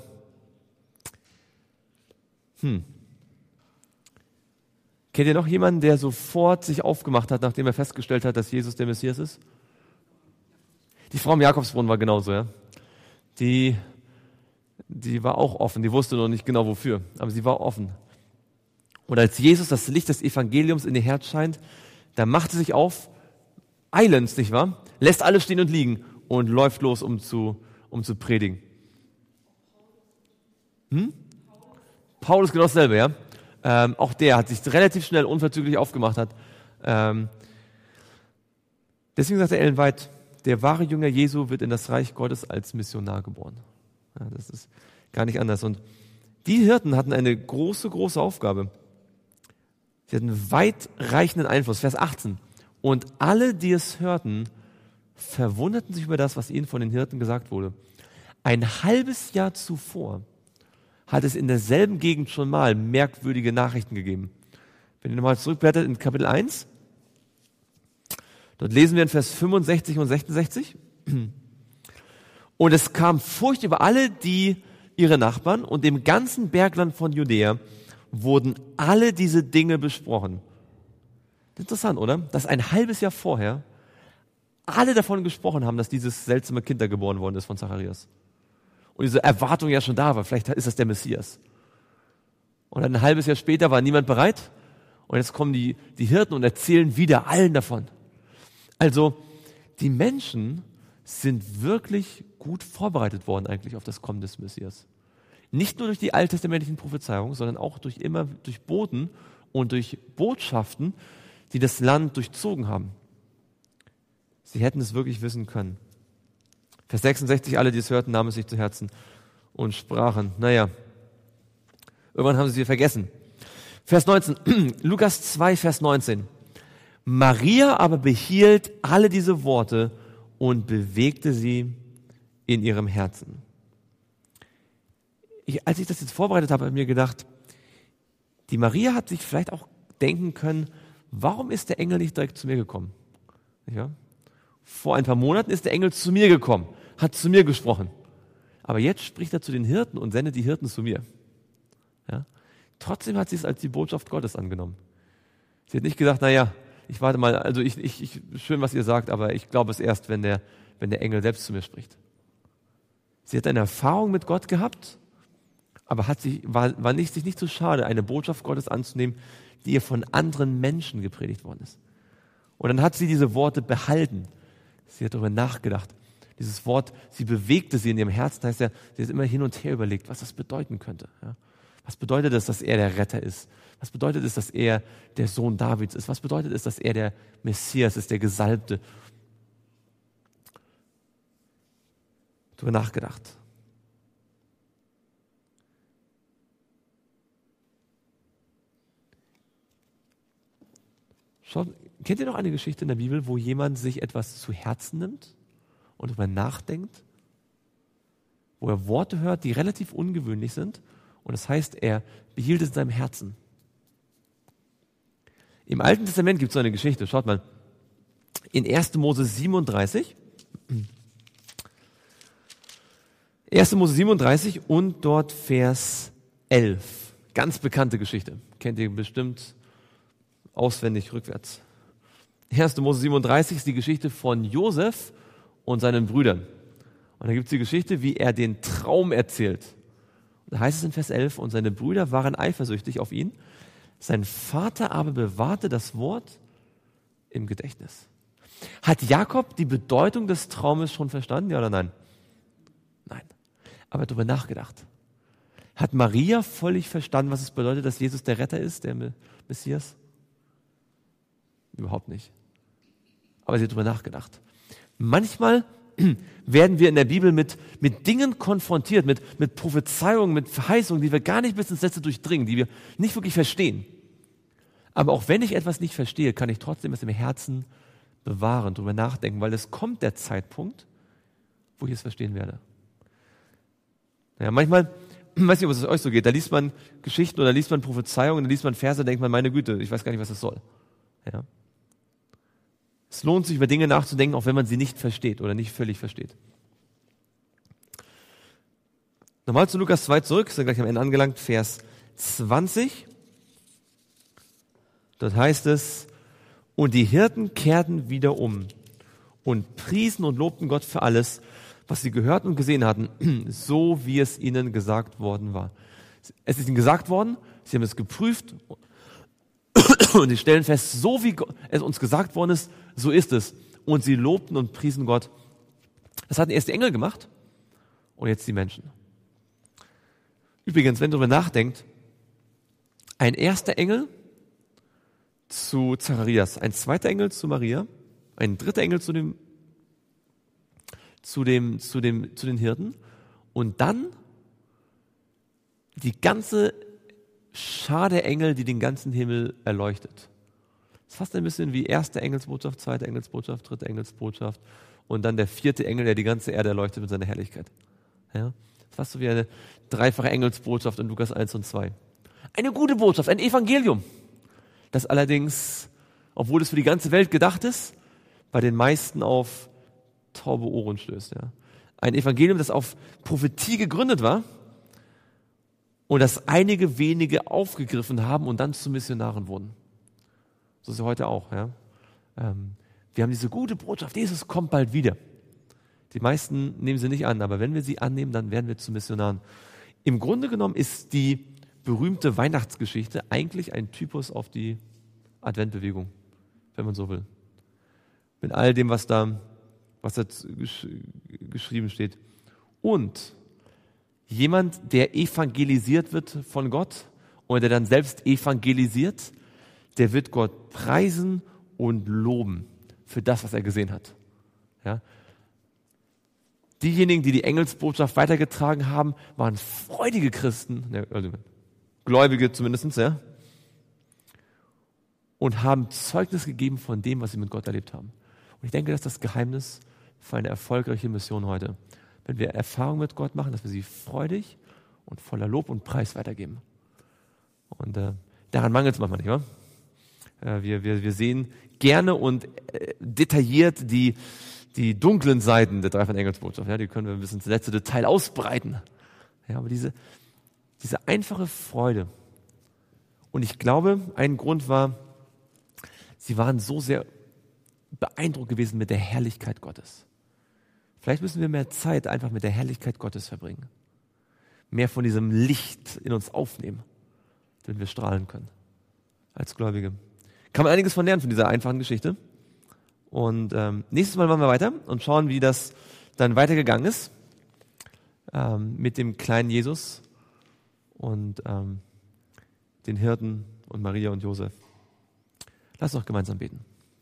Hm. Kennt ihr noch jemanden, der sofort sich aufgemacht hat, nachdem er festgestellt hat, dass Jesus der Messias ist? Die Frau im Jakobsbrunnen war genauso, ja. Die, die war auch offen, die wusste noch nicht genau wofür, aber sie war offen. Und als Jesus das Licht des Evangeliums in ihr Herz scheint, da macht sie sich auf, eilends, nicht wahr? Lässt alles stehen und liegen und läuft los, um zu, um zu predigen. Hm? Paulus genau dasselbe, ja. Ähm, auch der hat sich relativ schnell unverzüglich aufgemacht hat. Ähm, deswegen sagt der Ellen White, der wahre Jünger Jesu wird in das Reich Gottes als Missionar geboren. Ja, das ist gar nicht anders. Und die Hirten hatten eine große, große Aufgabe. Sie hatten weitreichenden Einfluss. Vers achtzehn. Und alle, die es hörten, verwunderten sich über das, was ihnen von den Hirten gesagt wurde. Ein halbes Jahr zuvor hat es in derselben Gegend schon mal merkwürdige Nachrichten gegeben. Wenn ihr nochmal zurückblättert in Kapitel eins, dort lesen wir in Vers fünfundsechzig und sechsundsechzig. Und es kam Furcht über alle, die ihre Nachbarn, und im ganzen Bergland von Judäa wurden alle diese Dinge besprochen. Interessant, oder? Dass ein halbes Jahr vorher alle davon gesprochen haben, dass dieses seltsame Kind da geboren worden ist von Zacharias. Und diese Erwartung ja schon da war, vielleicht ist das der Messias. Und dann ein halbes Jahr später war niemand bereit. Und jetzt kommen die, die Hirten und erzählen wieder allen davon. Also, die Menschen sind wirklich gut vorbereitet worden eigentlich auf das Kommen des Messias. Nicht nur durch die alttestamentlichen Prophezeiungen, sondern auch durch immer durch Boten und durch Botschaften, die das Land durchzogen haben. Sie hätten es wirklich wissen können. Vers sechsundsechzig, alle, die es hörten, nahmen es sich zu Herzen und sprachen. Naja, irgendwann haben sie es vergessen. Vers neunzehn, Lukas zwei, Vers neunzehn. Maria aber behielt alle diese Worte und bewegte sie in ihrem Herzen. Ich, als ich das jetzt vorbereitet habe, habe ich mir gedacht, die Maria hat sich vielleicht auch denken können, warum ist der Engel nicht direkt zu mir gekommen? Ja? Vor ein paar Monaten ist der Engel zu mir gekommen, hat zu mir gesprochen. Aber jetzt spricht er zu den Hirten und sendet die Hirten zu mir. Ja? Trotzdem hat sie es als die Botschaft Gottes angenommen. Sie hat nicht gedacht, naja, ich warte mal, also ich, ich, ich, schön, was ihr sagt, aber ich glaube es erst, wenn der, wenn der Engel selbst zu mir spricht. Sie hat eine Erfahrung mit Gott gehabt, aber hat sich, war, war nicht, sich nicht so schade, eine Botschaft Gottes anzunehmen, die ihr von anderen Menschen gepredigt worden ist. Und dann hat sie diese Worte behalten. Sie hat darüber nachgedacht. Dieses Wort, sie bewegte sie in ihrem Herzen, heißt ja, sie hat immer hin und her überlegt, was das bedeuten könnte. Ja? Was bedeutet es, dass er der Retter ist? Was bedeutet es, dass er der Sohn Davids ist? Was bedeutet es, dass er der Messias ist, der Gesalbte? Darüber nachgedacht. Schaut, kennt ihr noch eine Geschichte in der Bibel, wo jemand sich etwas zu Herzen nimmt und darüber nachdenkt? wo er Worte hört, die relativ ungewöhnlich sind. Und das heißt, er behielt es in seinem Herzen. Im Alten Testament gibt es so eine Geschichte. Schaut mal. In erster Mose siebenunddreißig. erster Mose siebenunddreißig und dort Vers elf. Ganz bekannte Geschichte. Kennt ihr bestimmt auswendig rückwärts. erster Mose siebenunddreißig ist die Geschichte von Josef und seinen Brüdern. Und da gibt es die Geschichte, wie er den Traum erzählt. Da heißt es in Vers elf, und seine Brüder waren eifersüchtig auf ihn. Sein Vater aber bewahrte das Wort im Gedächtnis. Hat Jakob die Bedeutung des Traumes schon verstanden, ja oder nein? Nein. Aber darüber nachgedacht. Hat Maria völlig verstanden, was es bedeutet, dass Jesus der Retter ist, der Messias? Überhaupt nicht. Aber sie hat darüber nachgedacht. Manchmal werden wir in der Bibel mit, mit Dingen konfrontiert, mit, mit Prophezeiungen, mit Verheißungen, die wir gar nicht bis ins Letzte durchdringen, die wir nicht wirklich verstehen. Aber auch wenn ich etwas nicht verstehe, kann ich trotzdem es im Herzen bewahren, darüber nachdenken, weil es kommt der Zeitpunkt, wo ich es verstehen werde. Ja, manchmal, ich weiß nicht, ob es euch so geht, da liest man Geschichten oder liest man Prophezeiungen, da liest man Verse, da denkt man, meine Güte, ich weiß gar nicht, was das soll. Ja. Es lohnt sich, über Dinge nachzudenken, auch wenn man sie nicht versteht oder nicht völlig versteht. Nochmal zu Lukas zwei zurück, sind gleich am Ende angelangt, Vers zwanzig. Dort heißt es, und die Hirten kehrten wieder um und priesen und lobten Gott für alles, was sie gehört und gesehen hatten, so wie es ihnen gesagt worden war. Es ist ihnen gesagt worden, sie haben es geprüft und sie stellen fest, so wie es uns gesagt worden ist, so ist es. Und sie lobten und priesen Gott. Das hatten erst die Engel gemacht und jetzt die Menschen. Übrigens, wenn du darüber nachdenkst, ein erster Engel zu Zacharias, ein zweiter Engel zu Maria, ein dritter Engel zu dem, zu dem, zu dem, zu den Hirten und dann die ganze Schar der Engel, die den ganzen Himmel erleuchtet. Das ist fast ein bisschen wie erste Engelsbotschaft, zweite Engelsbotschaft, dritte Engelsbotschaft und dann der vierte Engel, der die ganze Erde erleuchtet mit seiner Herrlichkeit. Ja? Das ist fast so wie eine dreifache Engelsbotschaft in Lukas eins und zwei. Eine gute Botschaft, ein Evangelium, das allerdings, obwohl es für die ganze Welt gedacht ist, bei den meisten auf taube Ohren stößt. Ja? Ein Evangelium, das auf Prophetie gegründet war und das einige wenige aufgegriffen haben und dann zu Missionaren wurden. So ist es heute auch. Ja? Ähm, wir haben diese gute Botschaft, Jesus kommt bald wieder. Die meisten nehmen sie nicht an, aber wenn wir sie annehmen, dann werden wir zu Missionaren. Im Grunde genommen ist die berühmte Weihnachtsgeschichte eigentlich ein Typus auf die Adventbewegung, wenn man so will. Mit all dem, was da, was da gesch- geschrieben steht. Und jemand, der evangelisiert wird von Gott und der dann selbst evangelisiert, der wird Gott preisen und loben für das, was er gesehen hat. Ja? Diejenigen, die die Engelsbotschaft weitergetragen haben, waren freudige Christen, also Gläubige zumindest, ja, und haben Zeugnis gegeben von dem, was sie mit Gott erlebt haben. Und ich denke, das ist das Geheimnis für eine erfolgreiche Mission heute. Wenn wir Erfahrung mit Gott machen, dass wir sie freudig und voller Lob und Preis weitergeben. Und äh, daran mangelt es manchmal nicht, wa? Äh, wir, wir, wir sehen gerne und äh, detailliert die, die dunklen Seiten der dreifachen Engelsbotschaft. Ja, die können wir bis ins letzte Detail ausbreiten. Ja, aber diese, diese einfache Freude. Und ich glaube, ein Grund war, sie waren so sehr beeindruckt gewesen mit der Herrlichkeit Gottes. Vielleicht müssen wir mehr Zeit einfach mit der Herrlichkeit Gottes verbringen. Mehr von diesem Licht in uns aufnehmen, damit wir strahlen können. Als Gläubige. Kann man einiges von lernen von dieser einfachen Geschichte. Und ähm, nächstes Mal machen wir weiter und schauen, wie das dann weitergegangen ist ähm, mit dem kleinen Jesus und ähm, den Hirten und Maria und Josef. Lass uns doch gemeinsam beten.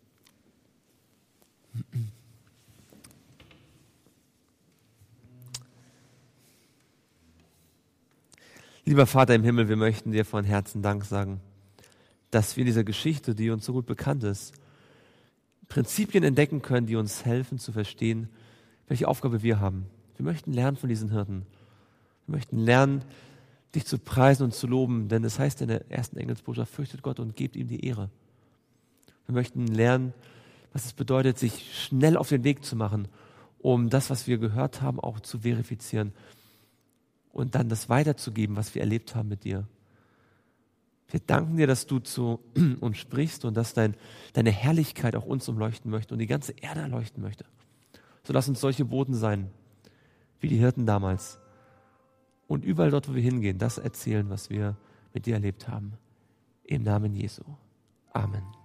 Lieber Vater im Himmel, wir möchten dir von Herzen Dank sagen, dass wir in dieser Geschichte, die uns so gut bekannt ist, Prinzipien entdecken können, die uns helfen zu verstehen, welche Aufgabe wir haben, Wir möchten lernen von diesen Hirten. Wir möchten lernen, dich zu preisen und zu loben, denn es heißt in der ersten Engelsbotschaft, fürchtet Gott und gebt ihm die Ehre. Wir möchten lernen, was es bedeutet, sich schnell auf den Weg zu machen, um das, was wir gehört haben, auch zu verifizieren und dann das weiterzugeben, was wir erlebt haben mit dir. Wir danken dir, dass du zu uns sprichst und dass dein, deine Herrlichkeit auch uns umleuchten möchte und die ganze Erde erleuchten möchte. So lass uns solche Boten sein, wie die Hirten damals. Und überall dort, wo wir hingehen, das erzählen, was wir mit dir erlebt haben. Im Namen Jesu. Amen.